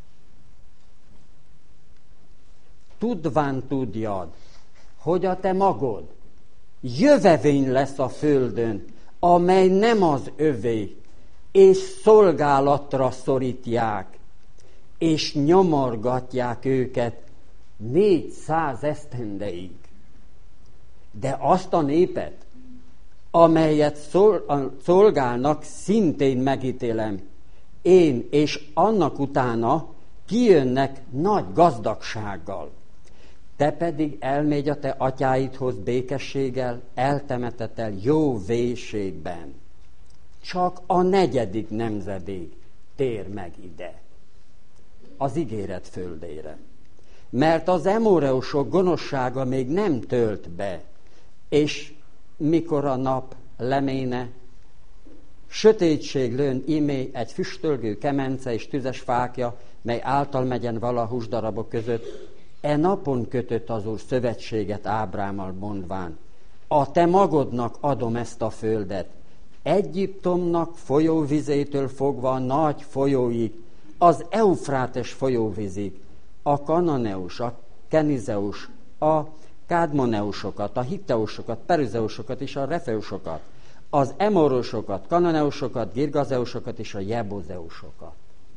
tudván tudjad, hogy a te magod jövevény lesz a földön, amely nem az övé, és szolgálatra szorítják, és nyomorgatják őket 400 esztendeig. De azt a népet, amelyet szolgálnak, szintén megítélem. Én és annak utána kijönnek nagy gazdagsággal. Te pedig elmégy a te atyáidhoz békességgel, eltemetetel jó véhségben. Csak a 4. nemzedék tér meg ide, az ígéret földére. Mert az emoreusok gonoszsága még nem tölt be, és mikor a nap leméne, sötétség lőn imé egy füstölgő kemence és tüzes fákja, mely által megyen vala húsdarabok között, e napon kötött az Úr szövetséget Ábrámmal mondván, a te magodnak adom ezt a földet, Egyiptomnak folyóvizétől fogva a nagy folyóig, az Eufrátes folyóvizig, a Kananeus, a Kenizeus, a Kádmoneusokat, a Hitteusokat, Peruzeusokat és a Refeusokat, az Emorosokat, Kananeusokat, Girgazeusokat és a Jebuzeusokat.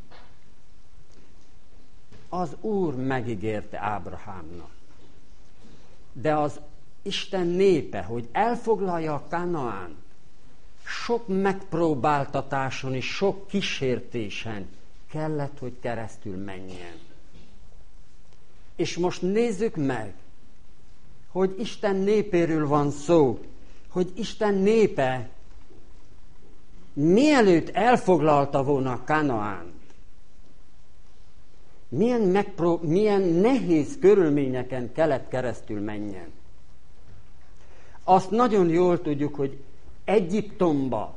Az Úr megígérte Ábrahámnak, de az Isten népe, hogy elfoglalja a Kanaánt, sok megpróbáltatáson és sok kísértésen kellett, hogy keresztül menjen. És most nézzük meg, hogy Isten népéről van szó, hogy Isten népe mielőtt elfoglalta volna Kanaánt, milyen nehéz körülményeken kellett keresztül menjen. Azt nagyon jól tudjuk, hogy Egyiptomba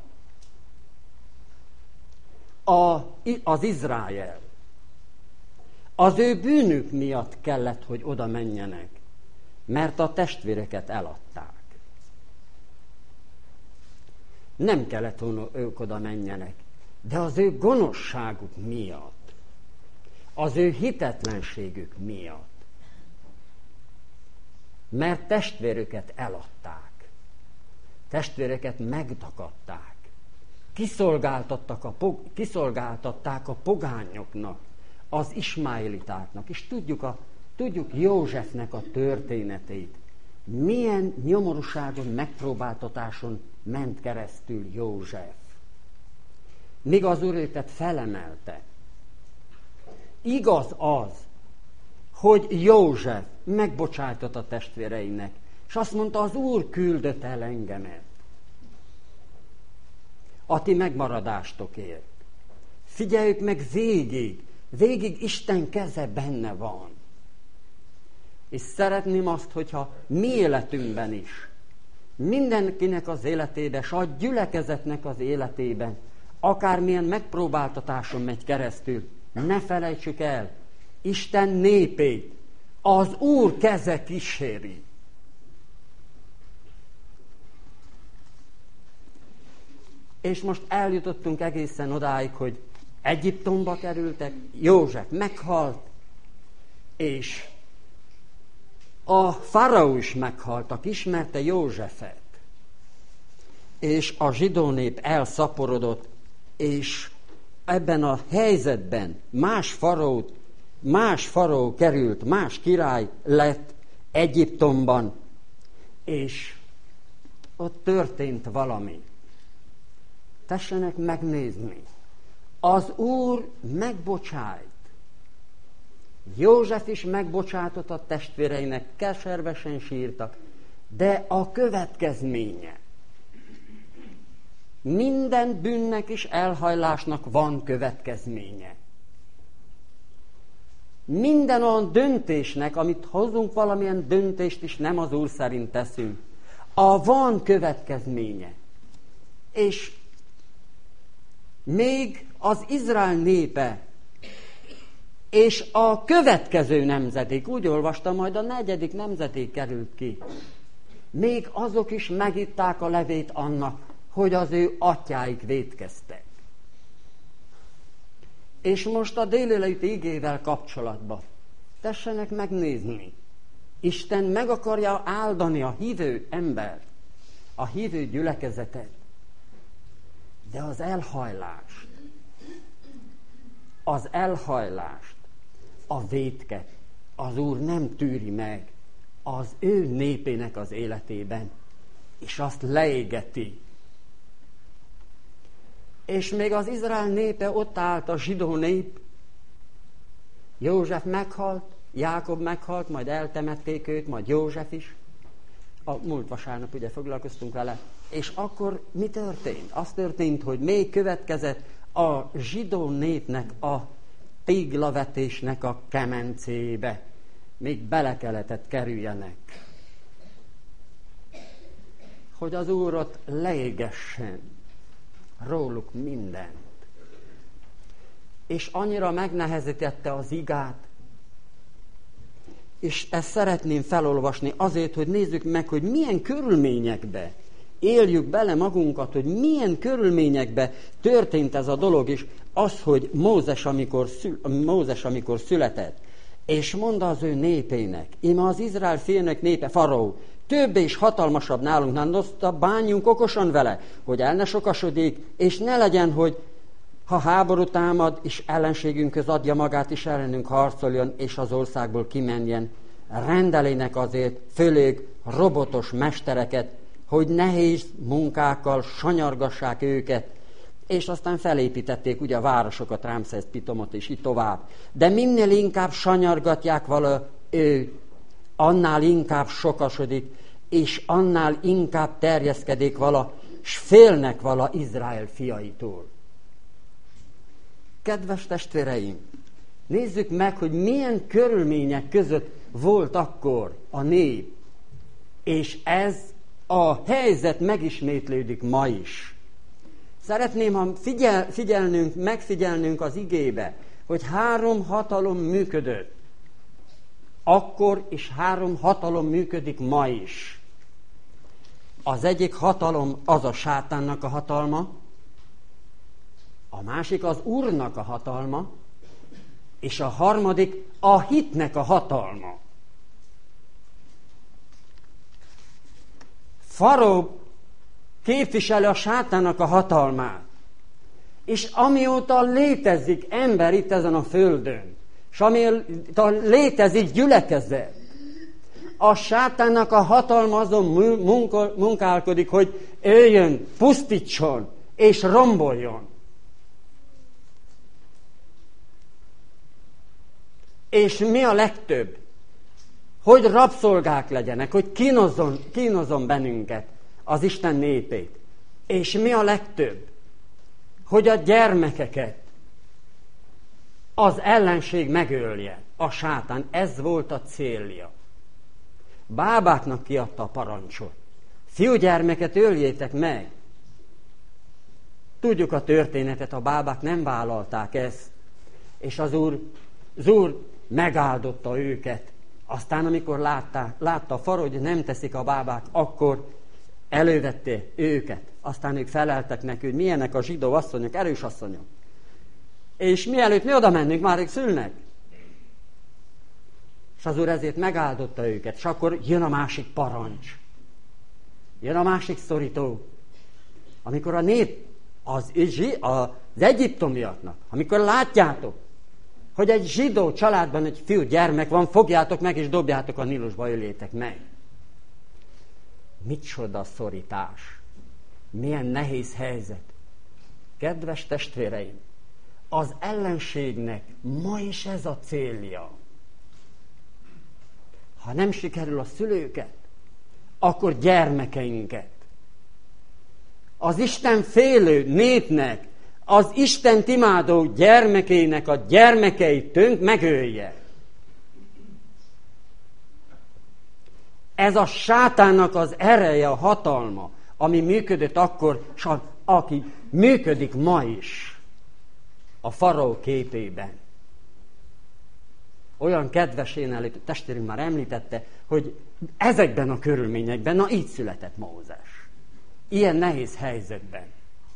az Izrael, az ő bűnük miatt kellett, hogy oda menjenek, mert a testvéreket eladták. Nem kellett volna ők oda menjenek, de az ő gonoszságuk miatt, az ő hitetlenségük miatt, mert testvérüket eladták, testvéreket megdakadták, kiszolgáltatták a pogányoknak, az ismáelitáknak, és tudjuk Józsefnek a történetét. Milyen nyomorúságon, megpróbáltatáson ment keresztül József. Míg az Úr őket felemelte. Igaz az, hogy József megbocsájtott a testvéreinek, És azt mondta, az Úr küldött el engemet a ti megmaradástok,ért. Figyeljük meg végig Isten keze benne van. És szeretném azt, hogyha mi életünkben is, mindenkinek az életében, s a gyülekezetnek az életében, akármilyen megpróbáltatáson megy keresztül, ne felejtsük el, Isten népét az Úr keze kíséri. És most eljutottunk egészen odáig, hogy Egyiptomba kerültek, József meghalt, és a faraó is meghalt, aki ismerte Józsefet. És a zsidó nép elszaporodott, és ebben a helyzetben más faraó került, más király lett Egyiptomban, és ott történt valami. Tessenek megnézni. Az Úr megbocsájt. József is megbocsátott a testvéreinek, keservesen sírtak, de a következménye. Minden bűnnek és elhajlásnak van következménye. Minden olyan döntésnek, amit hozunk, valamilyen döntést is nem az Úr szerint teszünk, van következménye. És még az Izrael népe és a következő nemzedék, úgy olvastam, majd a 4. nemzedék került ki, még azok is megitták a levét annak, hogy az ő atyáik vétkeztek. És most a délelőtti igével kapcsolatban tessenek megnézni. Isten meg akarja áldani a hívő embert, a hívő gyülekezetet, de az elhajlást, a vétket az Úr nem tűri meg az ő népének az életében, és azt leégeti. És még az Izrael népe ott állt, a zsidó nép. József meghalt, Jákob meghalt, majd eltemették őt, majd József is. A múlt vasárnap ugye foglalkoztunk vele. És akkor mi történt? Az történt, hogy még következett a zsidó népnek a téglavetésnek a kemencébe. Még bele kellett kerüljenek. Hogy az Úr ott leégessen róluk mindent. És annyira megnehezítette az igát, és ezt szeretném felolvasni azért, hogy nézzük meg, hogy milyen körülményekbe éljük bele magunkat, hogy milyen körülményekbe történt ez a dolog, és az, hogy Mózes, amikor született, és mondta az ő népének, íme az Izrael félnek népe, faraó, több és hatalmasabb nálunk, nem bánjunk okosan vele, hogy el ne sokasodik, és ne legyen, hogy ha háború támad, és ellenségünkhöz adja magát, és ellenünk harcoljon, és az országból kimenjen. Rendelének azért fölég robotos mestereket, hogy nehéz munkákkal sanyargassák őket, és aztán felépítették ugye a városokat, Rámszesz, Pitomot, és így tovább. De minél inkább sanyargatják vala őt, annál inkább sokasodik, és annál inkább terjeszkedik vala, s félnek vala Izrael fiaitól. Kedves testvéreim, nézzük meg, hogy milyen körülmények között volt akkor a nép, és ez a helyzet megismétlődik ma is. Szeretném, ha megfigyelnünk az igébe, hogy 3 hatalom működött. Akkor is 3 hatalom működik ma is. Az egyik hatalom az a sátánnak a hatalma, a másik az Úrnak a hatalma, és a harmadik a hitnek a hatalma. Faraó képviseli a sátánnak a hatalmát, és amióta létezik ember itt ezen a földön, és amióta létezik gyülekezet, a sátánnak a hatalma azon munkálkodik, hogy öljön, pusztítson és romboljon. És mi a legtöbb? hogy rabszolgák legyenek, hogy kínozzon bennünket, az Isten népét. És mi a legtöbb? Hogy a gyermekeket az ellenség megölje, a sátán. Ez volt a célja. Bábáknak kiadta a parancsot. Fiúgyermeket öljétek meg. Tudjuk a történetet, a bábák nem vállalták ezt, és az úr megáldotta őket. Aztán, amikor látta a farol, hogy nem teszik a bábák, akkor elővette őket. Aztán ők feleltek neki, hogy milyenek a zsidó asszonyok, erős asszonyok. És mielőtt mi oda mennünk, már ők szülnek. És az úr ezért megáldotta őket. És akkor jön a másik parancs. Jön a másik szorító. Amikor a nép, az egyiptomiaknak, amikor látjátok, hogy egy zsidó családban egy fiú gyermek van, fogjátok meg és dobjátok a Nílusba, öljétek meg. Micsoda szorítás. Milyen nehéz helyzet. Kedves testvéreim, az ellenségnek ma is ez a célja. Ha nem sikerül a szülőket, akkor gyermekeinket. Az Isten félő népnek, az Istent imádó gyermekének a gyermekeit tönk megölje. Ez a sátánnak az ereje, a hatalma, ami működött akkor, és aki működik ma is a faraó képében. Olyan kedvesén előtt, testvérünk már említette, hogy ezekben a körülményekben, na így született Mózes. Ilyen nehéz helyzetben.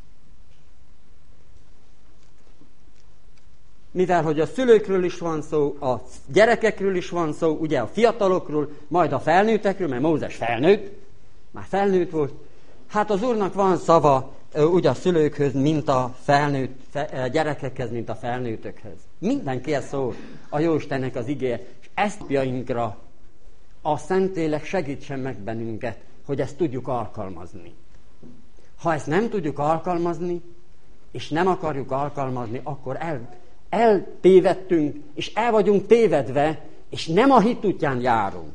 Mivel, hogy a szülőkről is van szó, a gyerekekről is van szó, ugye a fiatalokról, majd a felnőttekről, mert Mózes felnőtt, már felnőtt volt. Hát az Úrnak van szava ugye a szülőkhöz, mint a gyerekekhez, mint a felnőttökhöz. Mindenkihez szól a Jóistennek az igéje, és ezt napjainkra a Szentlélek segítsen meg bennünket, hogy ezt tudjuk alkalmazni. Ha ezt nem tudjuk alkalmazni, és nem akarjuk alkalmazni, akkor eltévedtünk, és el vagyunk tévedve, és nem a hit útján járunk.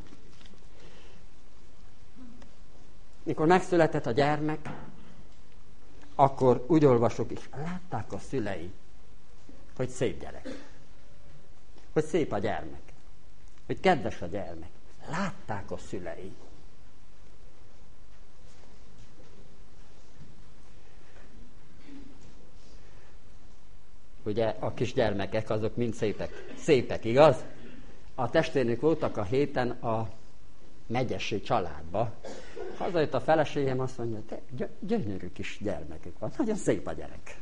Mikor megszületett a gyermek, akkor úgy olvasok, és látták a szülei, hogy szép gyerek, hogy szép a gyermek, hogy kedves a gyermek. Látták a szülei. Ugye a kisgyermekek azok mind szépek, igaz? A testvérnők voltak a héten a megyessé családba. Hazajött a feleségem, azt mondja, te gyönyörű kis gyermekük van, nagyon szép a gyerek.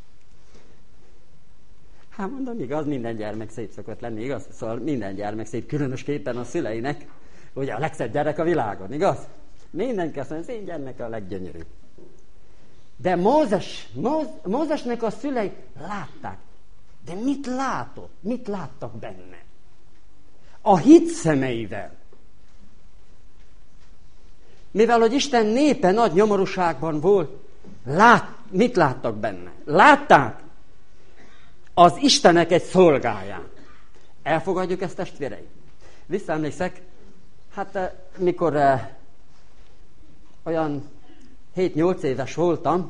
Hát mondom, igaz, minden gyermek szép szokott lenni, igaz? Szóval minden gyermek szép, különösképpen a szüleinek, ugye a legszebb gyerek a világon, igaz? Mindenki azt mondja, az én gyermek a leggyönyörűbb. De Mózesnek a szülei látták. De mit látott? Mit láttak benne? A hit szemeivel. Mivel, hogy Isten népe nagy nyomorúságban volt, mit láttak benne? Látták az Istenek egy szolgáján. Elfogadjuk ezt, testvéreim? Visszaemlékszek, hát mikor olyan 7-8 éves voltam,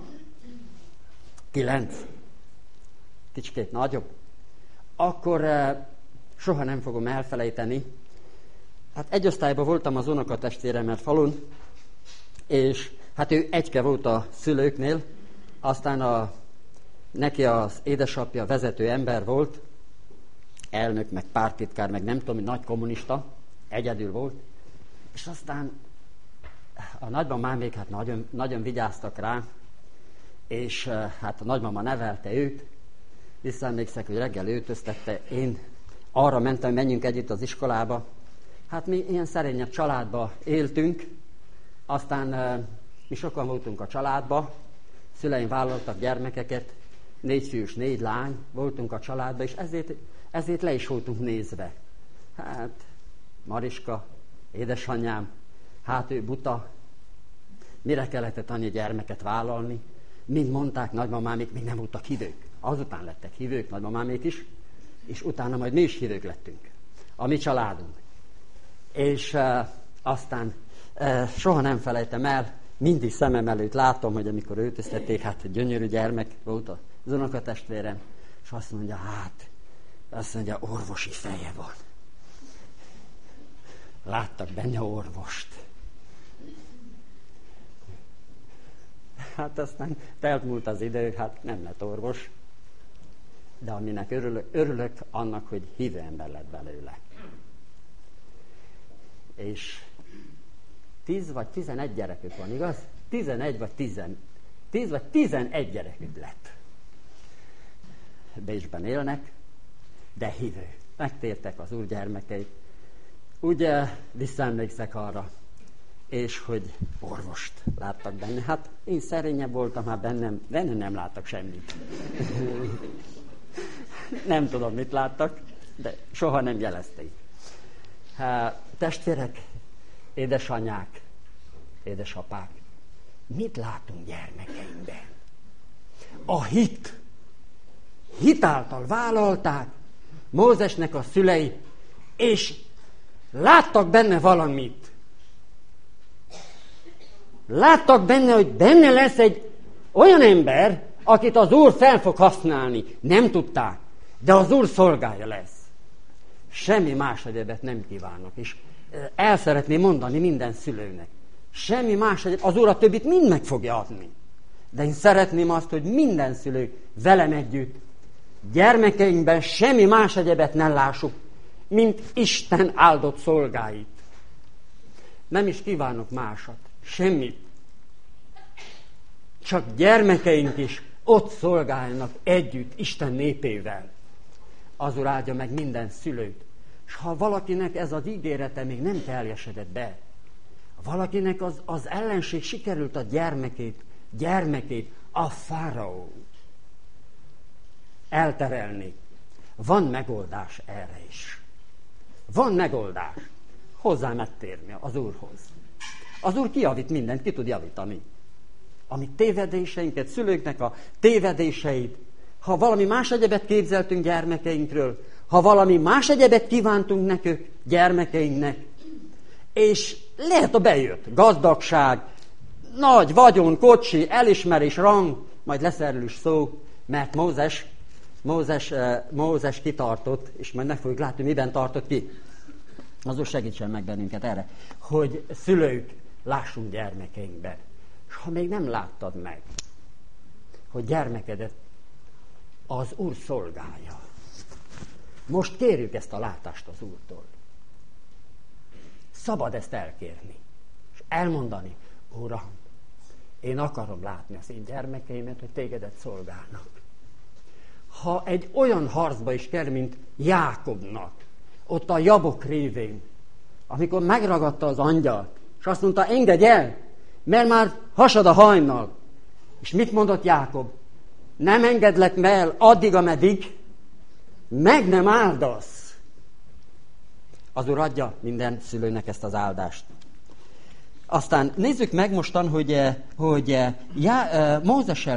9, kicsikét nagyobb, akkor soha nem fogom elfelejteni. Hát egy osztályban voltam az unokatestvéremmel falun, és hát ő egyke volt a szülőknél, aztán neki az édesapja vezető ember volt, elnök, meg párttitkár, meg nem tudom, nagy kommunista, egyedül volt, és aztán a nagymamámék hát nagyon, nagyon vigyáztak rá, és hát a nagymama nevelte őt, visszaemlékszek, hogy reggel öltöztette, én arra mentem, hogy menjünk együtt az iskolába. Hát mi ilyen szerényebb családba éltünk, aztán mi sokan voltunk a családba, szüleim vállaltak gyermekeket, 4 fiú és 4 lány voltunk a családba, és ezért le is voltunk nézve. Hát Mariska, édesanyám, hát ő buta, mire kellett annyi gyermeket vállalni? Mind mondták, nagymamámék még nem voltak hívők. Azután lettek hívők, nagymamámék is, és utána majd mi is hívők lettünk. A mi családunk. És aztán soha nem felejtem el, mindig szemem előtt látom, hogy amikor öltöztették, hát gyönyörű gyermek volt az unokatestvérem, és azt mondja, orvosi feje van. Láttak benne orvost. Hát aztán teltmúlt az idő, hát nem lett orvos, de aminek örülök annak, hogy hívő ember lett belőle. És 10 vagy 11 gyerekük van, igaz? 10 vagy 11 gyerekük lett. Bécsben élnek, de hívő. Megtértek az Úr gyermekei. Ugye visszaemlékszek arra, és hogy orvost láttak benne. Hát én szerényebb voltam, hát benne nem láttak semmit. Nem tudom, mit láttak, de soha nem jelezték. Testvérek, édesanyák, édesapák, mit látunk gyermekeinkben? A hit. Hit által vállalták Mózesnek a szülei, és láttak benne valamit. Láttak benne, hogy benne lesz egy olyan ember, akit az Úr fel fog használni. Nem tudták, de az Úr szolgája lesz. Semmi más egyebet nem kívánok, és el szeretném mondani minden szülőnek. Semmi más egyebet, az Úr a többit mind meg fogja adni. De én szeretném azt, hogy minden szülő velem együtt gyermekeinkben semmi más egyebet ne lássuk, mint Isten áldott szolgáit. Nem is kívánok másat, semmit. Csak gyermekeink is ott szolgálnak együtt Isten népével. Az Úr áldja meg minden szülőt. És ha valakinek ez az ígérete még nem teljesedett be, valakinek az ellenség sikerült a gyermekét, a fáraó elterelni, van megoldás erre is. Van megoldás. Hozzá megtérni az Úrhoz. Az Úr kijavít mindent, ki tud javítani. A mi tévedéseinket, szülőknek a tévedéseit, ha valami más egyebet képzeltünk gyermekeinkről, ha valami más egyebet kívántunk nekük, gyermekeinknek, és lehet, a bejött gazdagság, nagy vagyon, kocsi, elismerés, rang, majd lesz erről is szó, mert Mózes kitartott, és majd meg fogjuk látni, miben tartott ki. Az Úr segítsen meg bennünket erre, hogy szülők lássunk gyermekeinkbe. És ha még nem láttad meg, hogy gyermekedet az Úr szolgálja, most kérjük ezt a látást az Úrtól. Szabad ezt elkérni, és elmondani, Uram, én akarom látni az én gyermekeimet, hogy tégedet szolgálnak. Ha egy olyan harcba is kell, mint Jákobnak, ott a Jabok révén, amikor megragadta az angyalt, és azt mondta, engedj el, mert már hasad a hajnal. És mit mondott Jákob? Nem engedlek el addig, ameddig meg nem áldasz. Az Úr adja minden szülőnek ezt az áldást. Aztán nézzük meg mostan, hogy Mózessel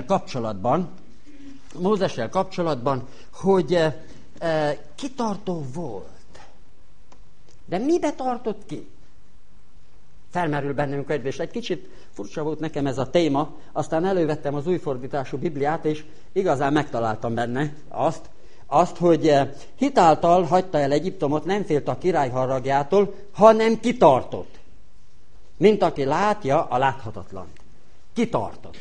kapcsolatban, hogy kitartó volt. De mibe tartott ki? Felmerül bennünk és egy kicsit furcsa volt nekem ez a téma, aztán elővettem az újfordítású Bibliát, és igazán megtaláltam benne azt, hogy hitáltal hagyta el Egyiptomot, nem félt a király haragjától, hanem kitartott. Mint aki látja a láthatatlant. Kitartott.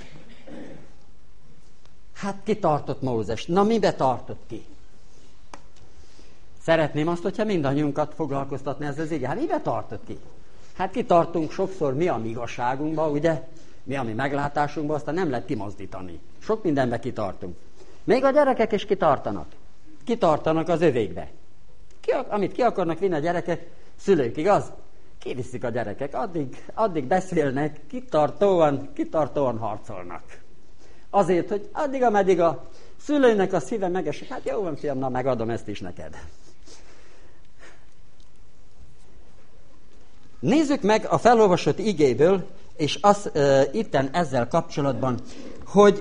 Hát kitartott Mózes. Na, mibe tartott ki? Szeretném azt, hogyha mindannyiunkat foglalkoztatni ez az ige. Hát mibe tartott ki? Hát kitartunk sokszor mi a mi igazságunkba, ugye? Mi a mi meglátásunkba, aztán nem lehet kimozdítani. Sok mindenbe kitartunk. Még a gyerekek is kitartanak. Kitartanak az övékbe. Amit ki akarnak vinni a gyerekek, szülők, igaz? Kiviszik a gyerekek, addig beszélnek, kitartóan harcolnak. Azért, hogy addig, ameddig a szülőnek a szíve megesik, hát jó van, fiam, na megadom ezt is neked. Nézzük meg a felolvasott igéből, és itten ezzel kapcsolatban, hogy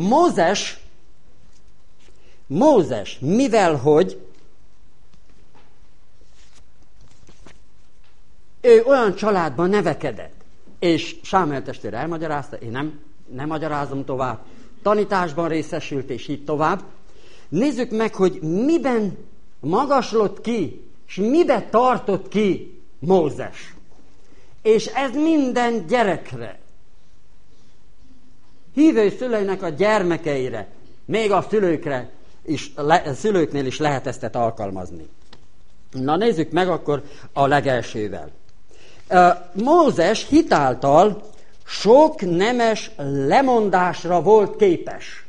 Mózes, mivel hogy ő olyan családban nevekedett. És Sámuel testvér elmagyarázta, én nem magyarázom tovább, tanításban részesült, és így tovább. Nézzük meg, hogy miben magaslott ki, és miben tartott ki Mózes. És ez minden gyerekre, hívő szülőnek a gyermekeire, még a szülőknél is lehet ezt alkalmazni. Na nézzük meg akkor a legelsővel. Mózes hitáltal sok nemes lemondásra volt képes.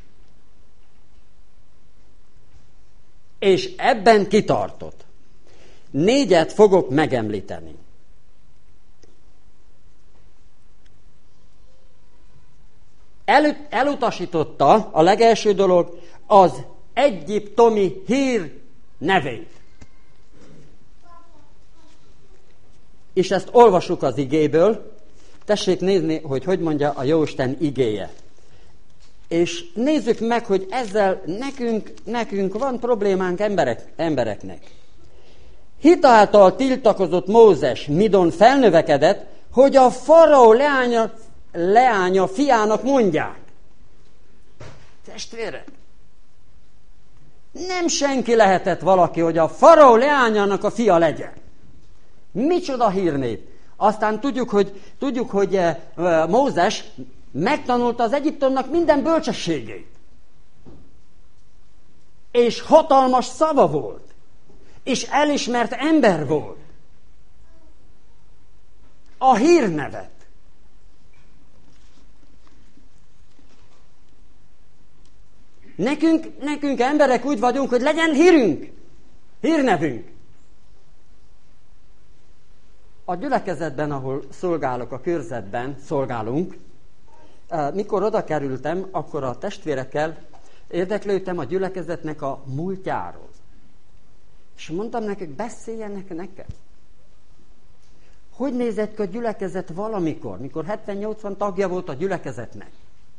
És ebben kitartott. 4 fogok megemlíteni. Elutasította a legelső dolog az egyiptomi hír nevét. És ezt olvassuk az igéből. Tessék nézni, hogy mondja a Jóisten igéje. És nézzük meg, hogy ezzel nekünk van problémánk embereknek. Hitáltal tiltakozott Mózes, midon felnövekedett, hogy a faraó leánya fiának mondják. Testvérek, nem senki lehetett valaki, hogy a faraó leányának a fia legyen. Micsoda hírnév! Aztán tudjuk, hogy Mózes megtanulta az Egyiptomnak minden bölcsességét. És hatalmas szava volt. És elismert ember volt. A hírnevet. Nekünk emberek úgy vagyunk, hogy legyen hírünk, hírnevünk. A gyülekezetben, ahol szolgálok, a körzetben szolgálunk, mikor oda kerültem, akkor a testvérekkel érdeklődtem a gyülekezetnek a múltjáról. És mondtam nekik, beszéljenek nekem. Hogy nézett ki a gyülekezet valamikor, mikor 70-80 tagja volt a gyülekezetnek?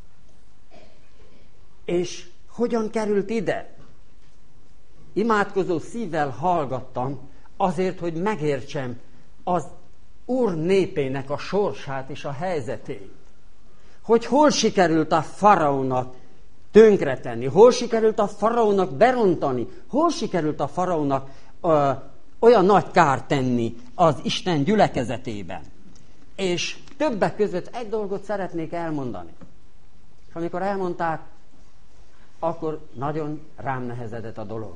És hogyan került ide? Imádkozó szívvel hallgattam azért, hogy megértsem az Úr népének a sorsát és a helyzetét. Hogy hol sikerült a faraónak tönkretenni, hol sikerült a faraónak berontani, hol sikerült a faraónak olyan nagy kárt tenni az Isten gyülekezetében. És többek között egy dolgot szeretnék elmondani. És amikor elmondták, akkor nagyon rám nehezedett a dolog.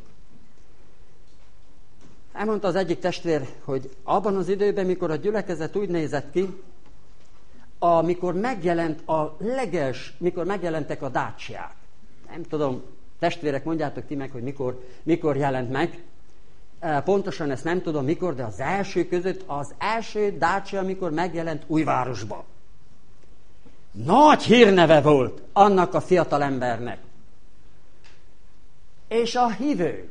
Elmondta az egyik testvér, hogy abban az időben, mikor a gyülekezet úgy nézett ki, amikor mikor megjelentek a dácsiák. Nem tudom, testvérek, mondjátok ti meg, hogy mikor jelent meg. Pontosan ezt nem tudom mikor, de az első között az első dácsia, amikor megjelent Újvárosba. Nagy hírneve volt annak a fiatal embernek. És a hívő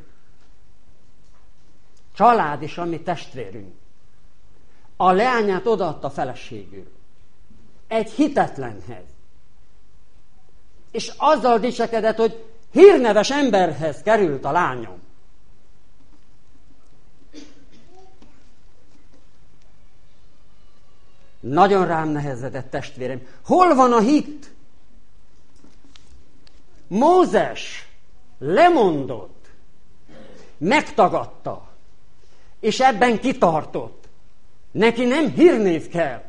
család is, ami testvérünk, a leányát odaadta feleségül. Egy hitetlenhez. És azzal dicsekedett, hogy hírneves emberhez került a lányom. Nagyon rám nehezedett, testvérem. Hol van a hit? Mózes lemondott, megtagadta, és ebben kitartott. Neki nem hírnév kell.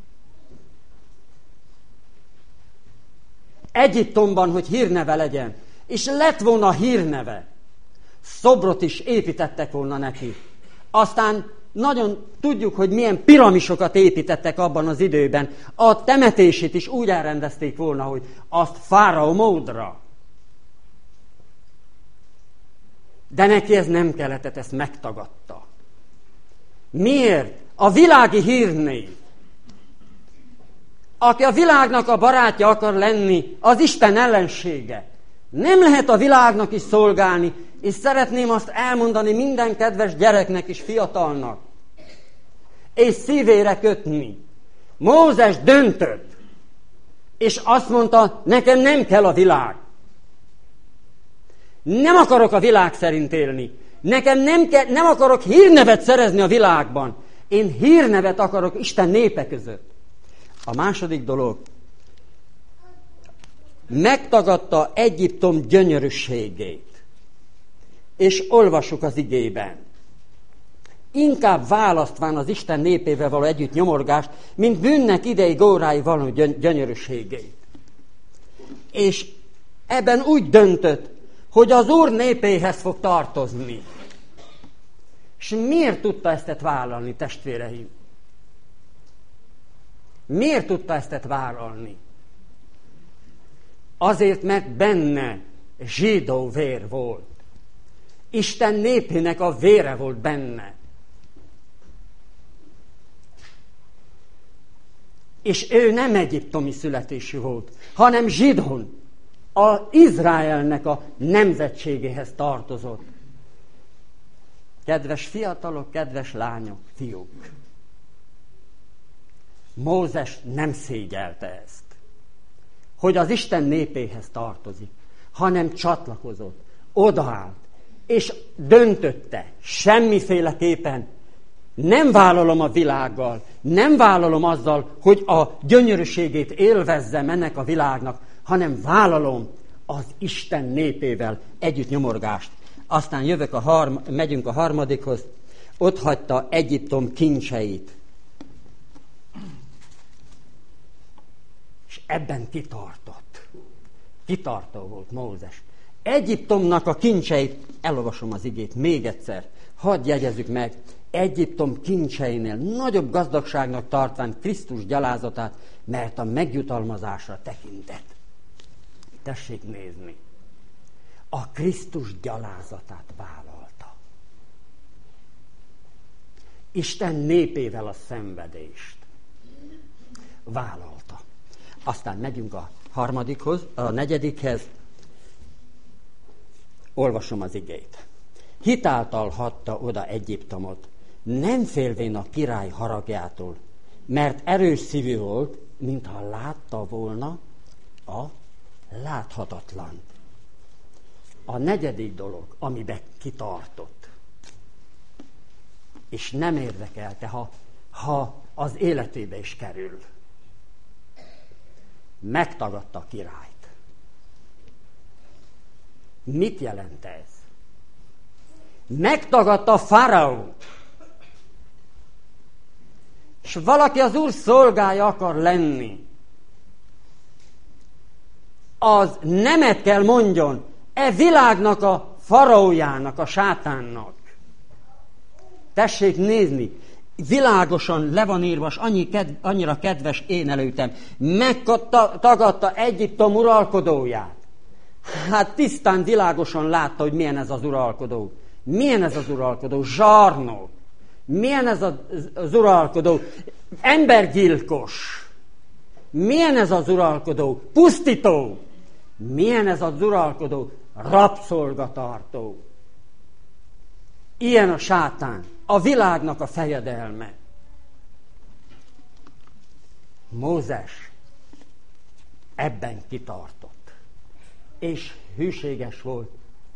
Egyiptomban, hogy hírneve legyen, és lett volna hírneve, szobrot is építettek volna neki. Aztán nagyon tudjuk, hogy milyen piramisokat építettek abban az időben. A temetését is úgy elrendezték volna, hogy azt fáraó módra. De neki ez nem kellett, ezt megtagadta. Miért? A világi hírnév. Aki a világnak a barátja akar lenni, az Isten ellensége. Nem lehet a világnak is szolgálni, és szeretném azt elmondani minden kedves gyereknek és fiatalnak, és szívére kötni. Mózes döntött, és azt mondta, nekem nem kell a világ. Nem akarok a világ szerint élni. Nekem nem akarok hírnevet szerezni a világban. Én hírnevet akarok Isten népe között. A második dolog, megtagadta Egyiptom gyönyörűségét. És olvassuk az igében. Inkább választván az Isten népével való együtt nyomorgást, mint bűnnek ideig órái való gyönyörűségét. És ebben úgy döntött, hogy az Úr népéhez fog tartozni. És miért tudta ezt vállalni, testvéreim? Miért tudta ezt vállalni? Azért, mert benne zsidó vér volt. Isten népének a vére volt benne. És ő nem egyiptomi születésű volt, hanem zsidón, az Izraelnek a nemzetségéhez tartozott. Kedves fiatalok, kedves lányok, fiúk! Mózes nem szégyelte ezt, hogy az Isten népéhez tartozik, hanem csatlakozott, odaállt, és döntötte, semmiféleképpen nem vállalom a világgal, nem vállalom azzal, hogy a gyönyörűségét élvezzem ennek a világnak, hanem vállalom az Isten népével együtt nyomorgást. Aztán megyünk a harmadikhoz, ott hagyta Egyiptom kincseit. És ebben kitartott. Kitartó volt Mózes. Egyiptomnak a kincseit, elolvasom az igét még egyszer, hadd jegyezzük meg, Egyiptom kincseinél nagyobb gazdagságnak tartván Krisztus gyalázatát, mert a megjutalmazásra tekintett. Tessék nézni. A Krisztus gyalázatát vállalta. Isten népével a szenvedést vállalta. Aztán megyünk a harmadikhoz, a negyedikhez. Olvasom az igét. Hitáltal hagyta oda Egyiptomot, nem félvén a király haragjától, mert erős szívű volt, mintha látta volna a láthatatlant. A negyedik dolog, amiben kitartott, és nem érdekelte, ha az életébe is kerül. Megtagadta a királyt. Mit jelent ez? Megtagadta a fáraót. És valaki az Úr szolgája akar lenni, az nemet kell mondjon világnak a faraójának, a sátánnak. Tessék nézni, világosan le van írva, és annyira kedves én előttem. Megtagadta Egyiptom uralkodóját. Hát tisztán, világosan látta, hogy milyen ez az uralkodó. Milyen ez az uralkodó? Zsarnok. Milyen ez az uralkodó? Embergyilkos. Milyen ez az uralkodó? Pusztító. Milyen ez az uralkodó? Rabszolgatartó. Ilyen a sátán, a világnak a fejedelme. Mózes ebben kitartott, és hűséges volt,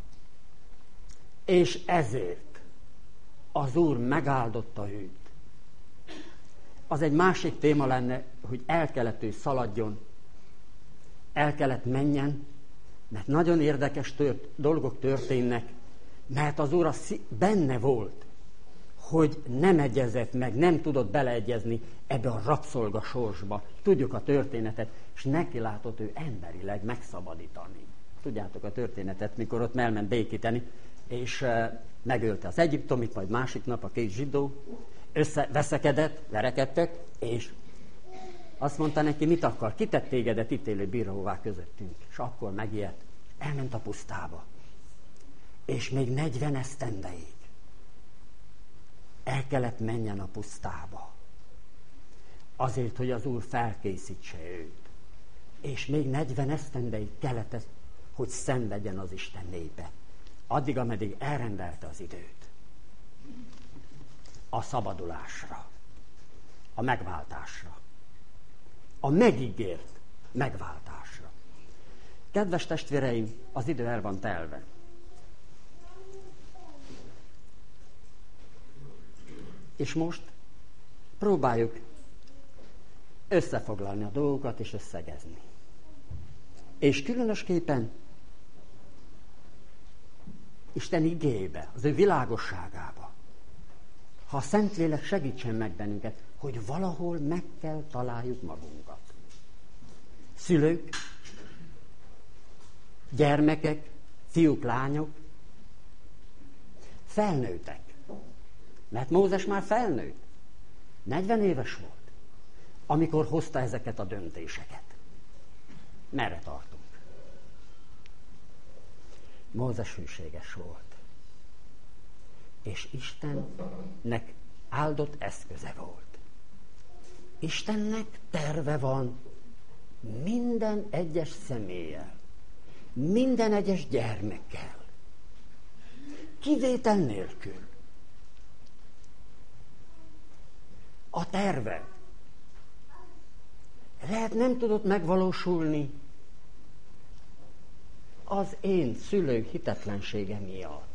és ezért az Úr megáldotta őt. Az egy másik téma lenne, hogy el kellett ő szaladjon, el kellett menjen, mert nagyon érdekes dolgok történnek, mert az Úr benne volt, hogy nem egyezett meg, nem tudott beleegyezni ebbe a rabszolga sorsba. Tudjuk a történetet, és neki látott ő emberileg megszabadítani. Tudjátok a történetet, mikor ott elment békíteni, és megölte az egyiptomit, majd másik nap a két zsidó, összeveszekedett, verekedtek, és azt mondta neki, mit akar? Ki tett tégedet ítélő bíróvá közöttünk? És akkor megijedt, elment a pusztába. És még 40 esztendeig el kellett menjen a pusztába. Azért, hogy az Úr felkészítse őt. És még 40 esztendeig kellett, hogy szenvedjen az Isten népe. Addig, ameddig elrendelte az időt. A szabadulásra. A megváltásra. A megígért megváltásra. Kedves testvéreim, az idő el van telve. És most próbáljuk összefoglalni a dolgokat és összegezni. És különösképpen Isten igébe, az ő világosságába. Ha a Szentlélek segítsen meg bennünket, hogy valahol meg kell találjuk magunkat. Szülők, gyermekek, fiúk, lányok, felnőttek. Mert Mózes már felnőtt. 40 éves volt, amikor hozta ezeket a döntéseket. Merre tartunk? Mózes hűséges volt. És Istennek áldott eszköze volt. Istennek terve van minden egyes személlyel, minden egyes gyermekkel. Kivétel nélkül. A terve lehet nem tudott megvalósulni az én szülő hitetlensége miatt.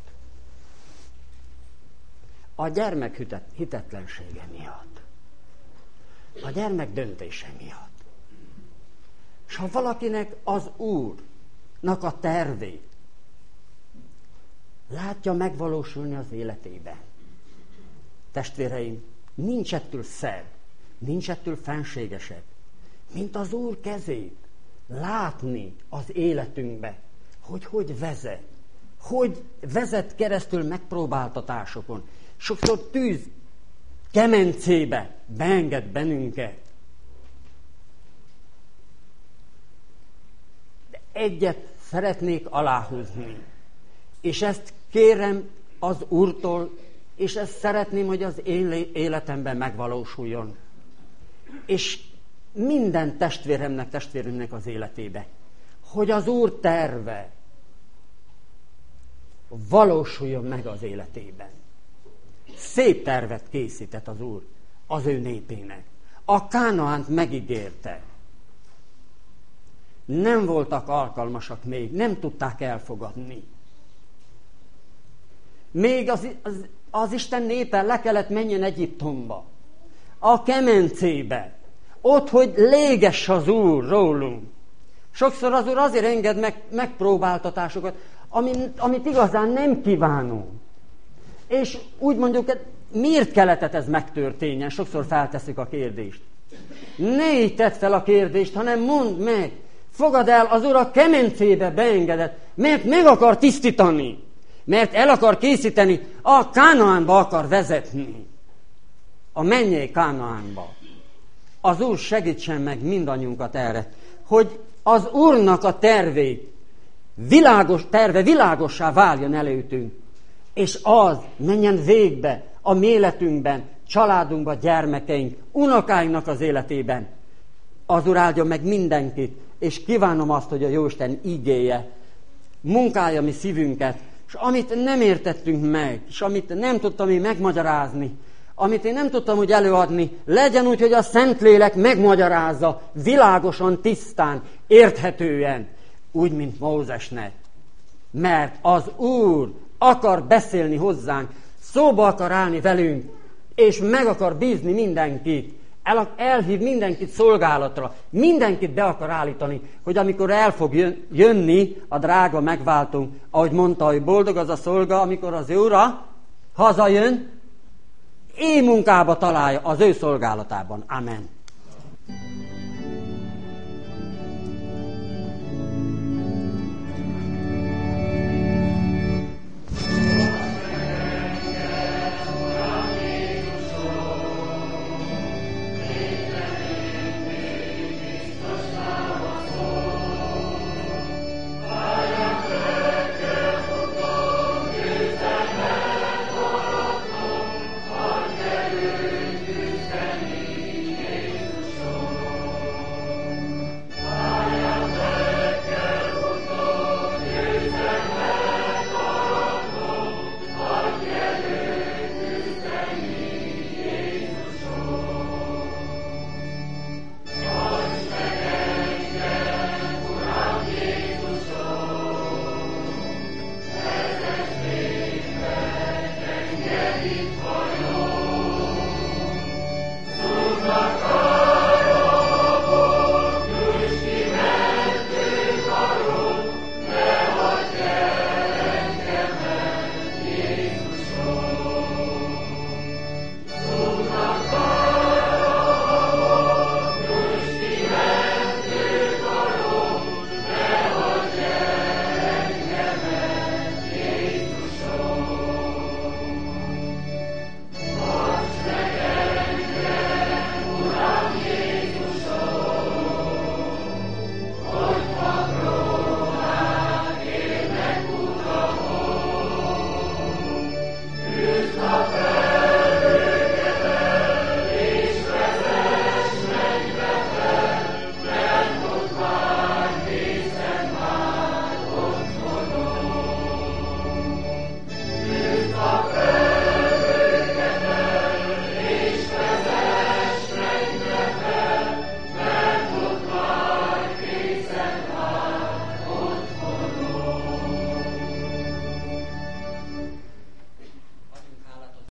A gyermek hitetlensége miatt. A gyermek döntése miatt. És ha valakinek az Úrnak a tervét látja megvalósulni az életében, testvéreim, nincs ettől szebb, nincs ettől fenségesebb, mint az Úr kezét látni az életünkbe, hogy vezet. Hogy vezet keresztül megpróbáltatásokon. Sokszor tűz kemencébe beenged bennünket. De egyet szeretnék aláhúzni, és ezt kérem az Úrtól, és ezt szeretném, hogy az én életemben megvalósuljon. És minden testvéremnek az életébe, hogy az Úr terve valósuljon meg az életében. Szép tervet készített az Úr az ő népének. A Kánaánt megígérte. Nem voltak alkalmasak még, nem tudták elfogadni. Még az Isten népe le kellett menjen Egyiptomba, a kemencébe, ott, hogy légess az Úr rólunk. Sokszor az Úr azért enged megpróbáltatásokat, amit igazán nem kívánunk. És úgy mondjuk, miért kellett ez megtörténjen? Sokszor feltesszük a kérdést. Ne így tedd fel a kérdést, hanem mondd meg. Fogad el, az Úr a kemencébe beengedett, mert meg akar tisztítani. Mert el akar készíteni, a Kánaánba akar vezetni. A mennyei Kánaánba. Az Úr segítsen meg mindannyiunkat erre, hogy az Úrnak a terve világossá váljon előttünk, és az menjen végbe a mi életünkben, családunkban, gyermekeink, unokáinknak az életében. Az Úr áldja meg mindenkit, és kívánom azt, hogy a Jóisten igéje munkálja mi szívünket, és amit nem értettünk meg, és amit nem tudtam én megmagyarázni, amit én nem tudtam úgy előadni, legyen úgy, hogy a Szentlélek megmagyarázza világosan, tisztán, érthetően, úgy, mint Mózesnek. Mert az Úr akar beszélni hozzánk, szóba akar állni velünk, és meg akar bízni mindenkit, elhív mindenkit szolgálatra, mindenkit be akar állítani, hogy amikor el fog jönni a drága megváltunk, ahogy mondta, hogy boldog az a szolga, amikor az ő ura hazajön, munkába találja az ő szolgálatában. Amen.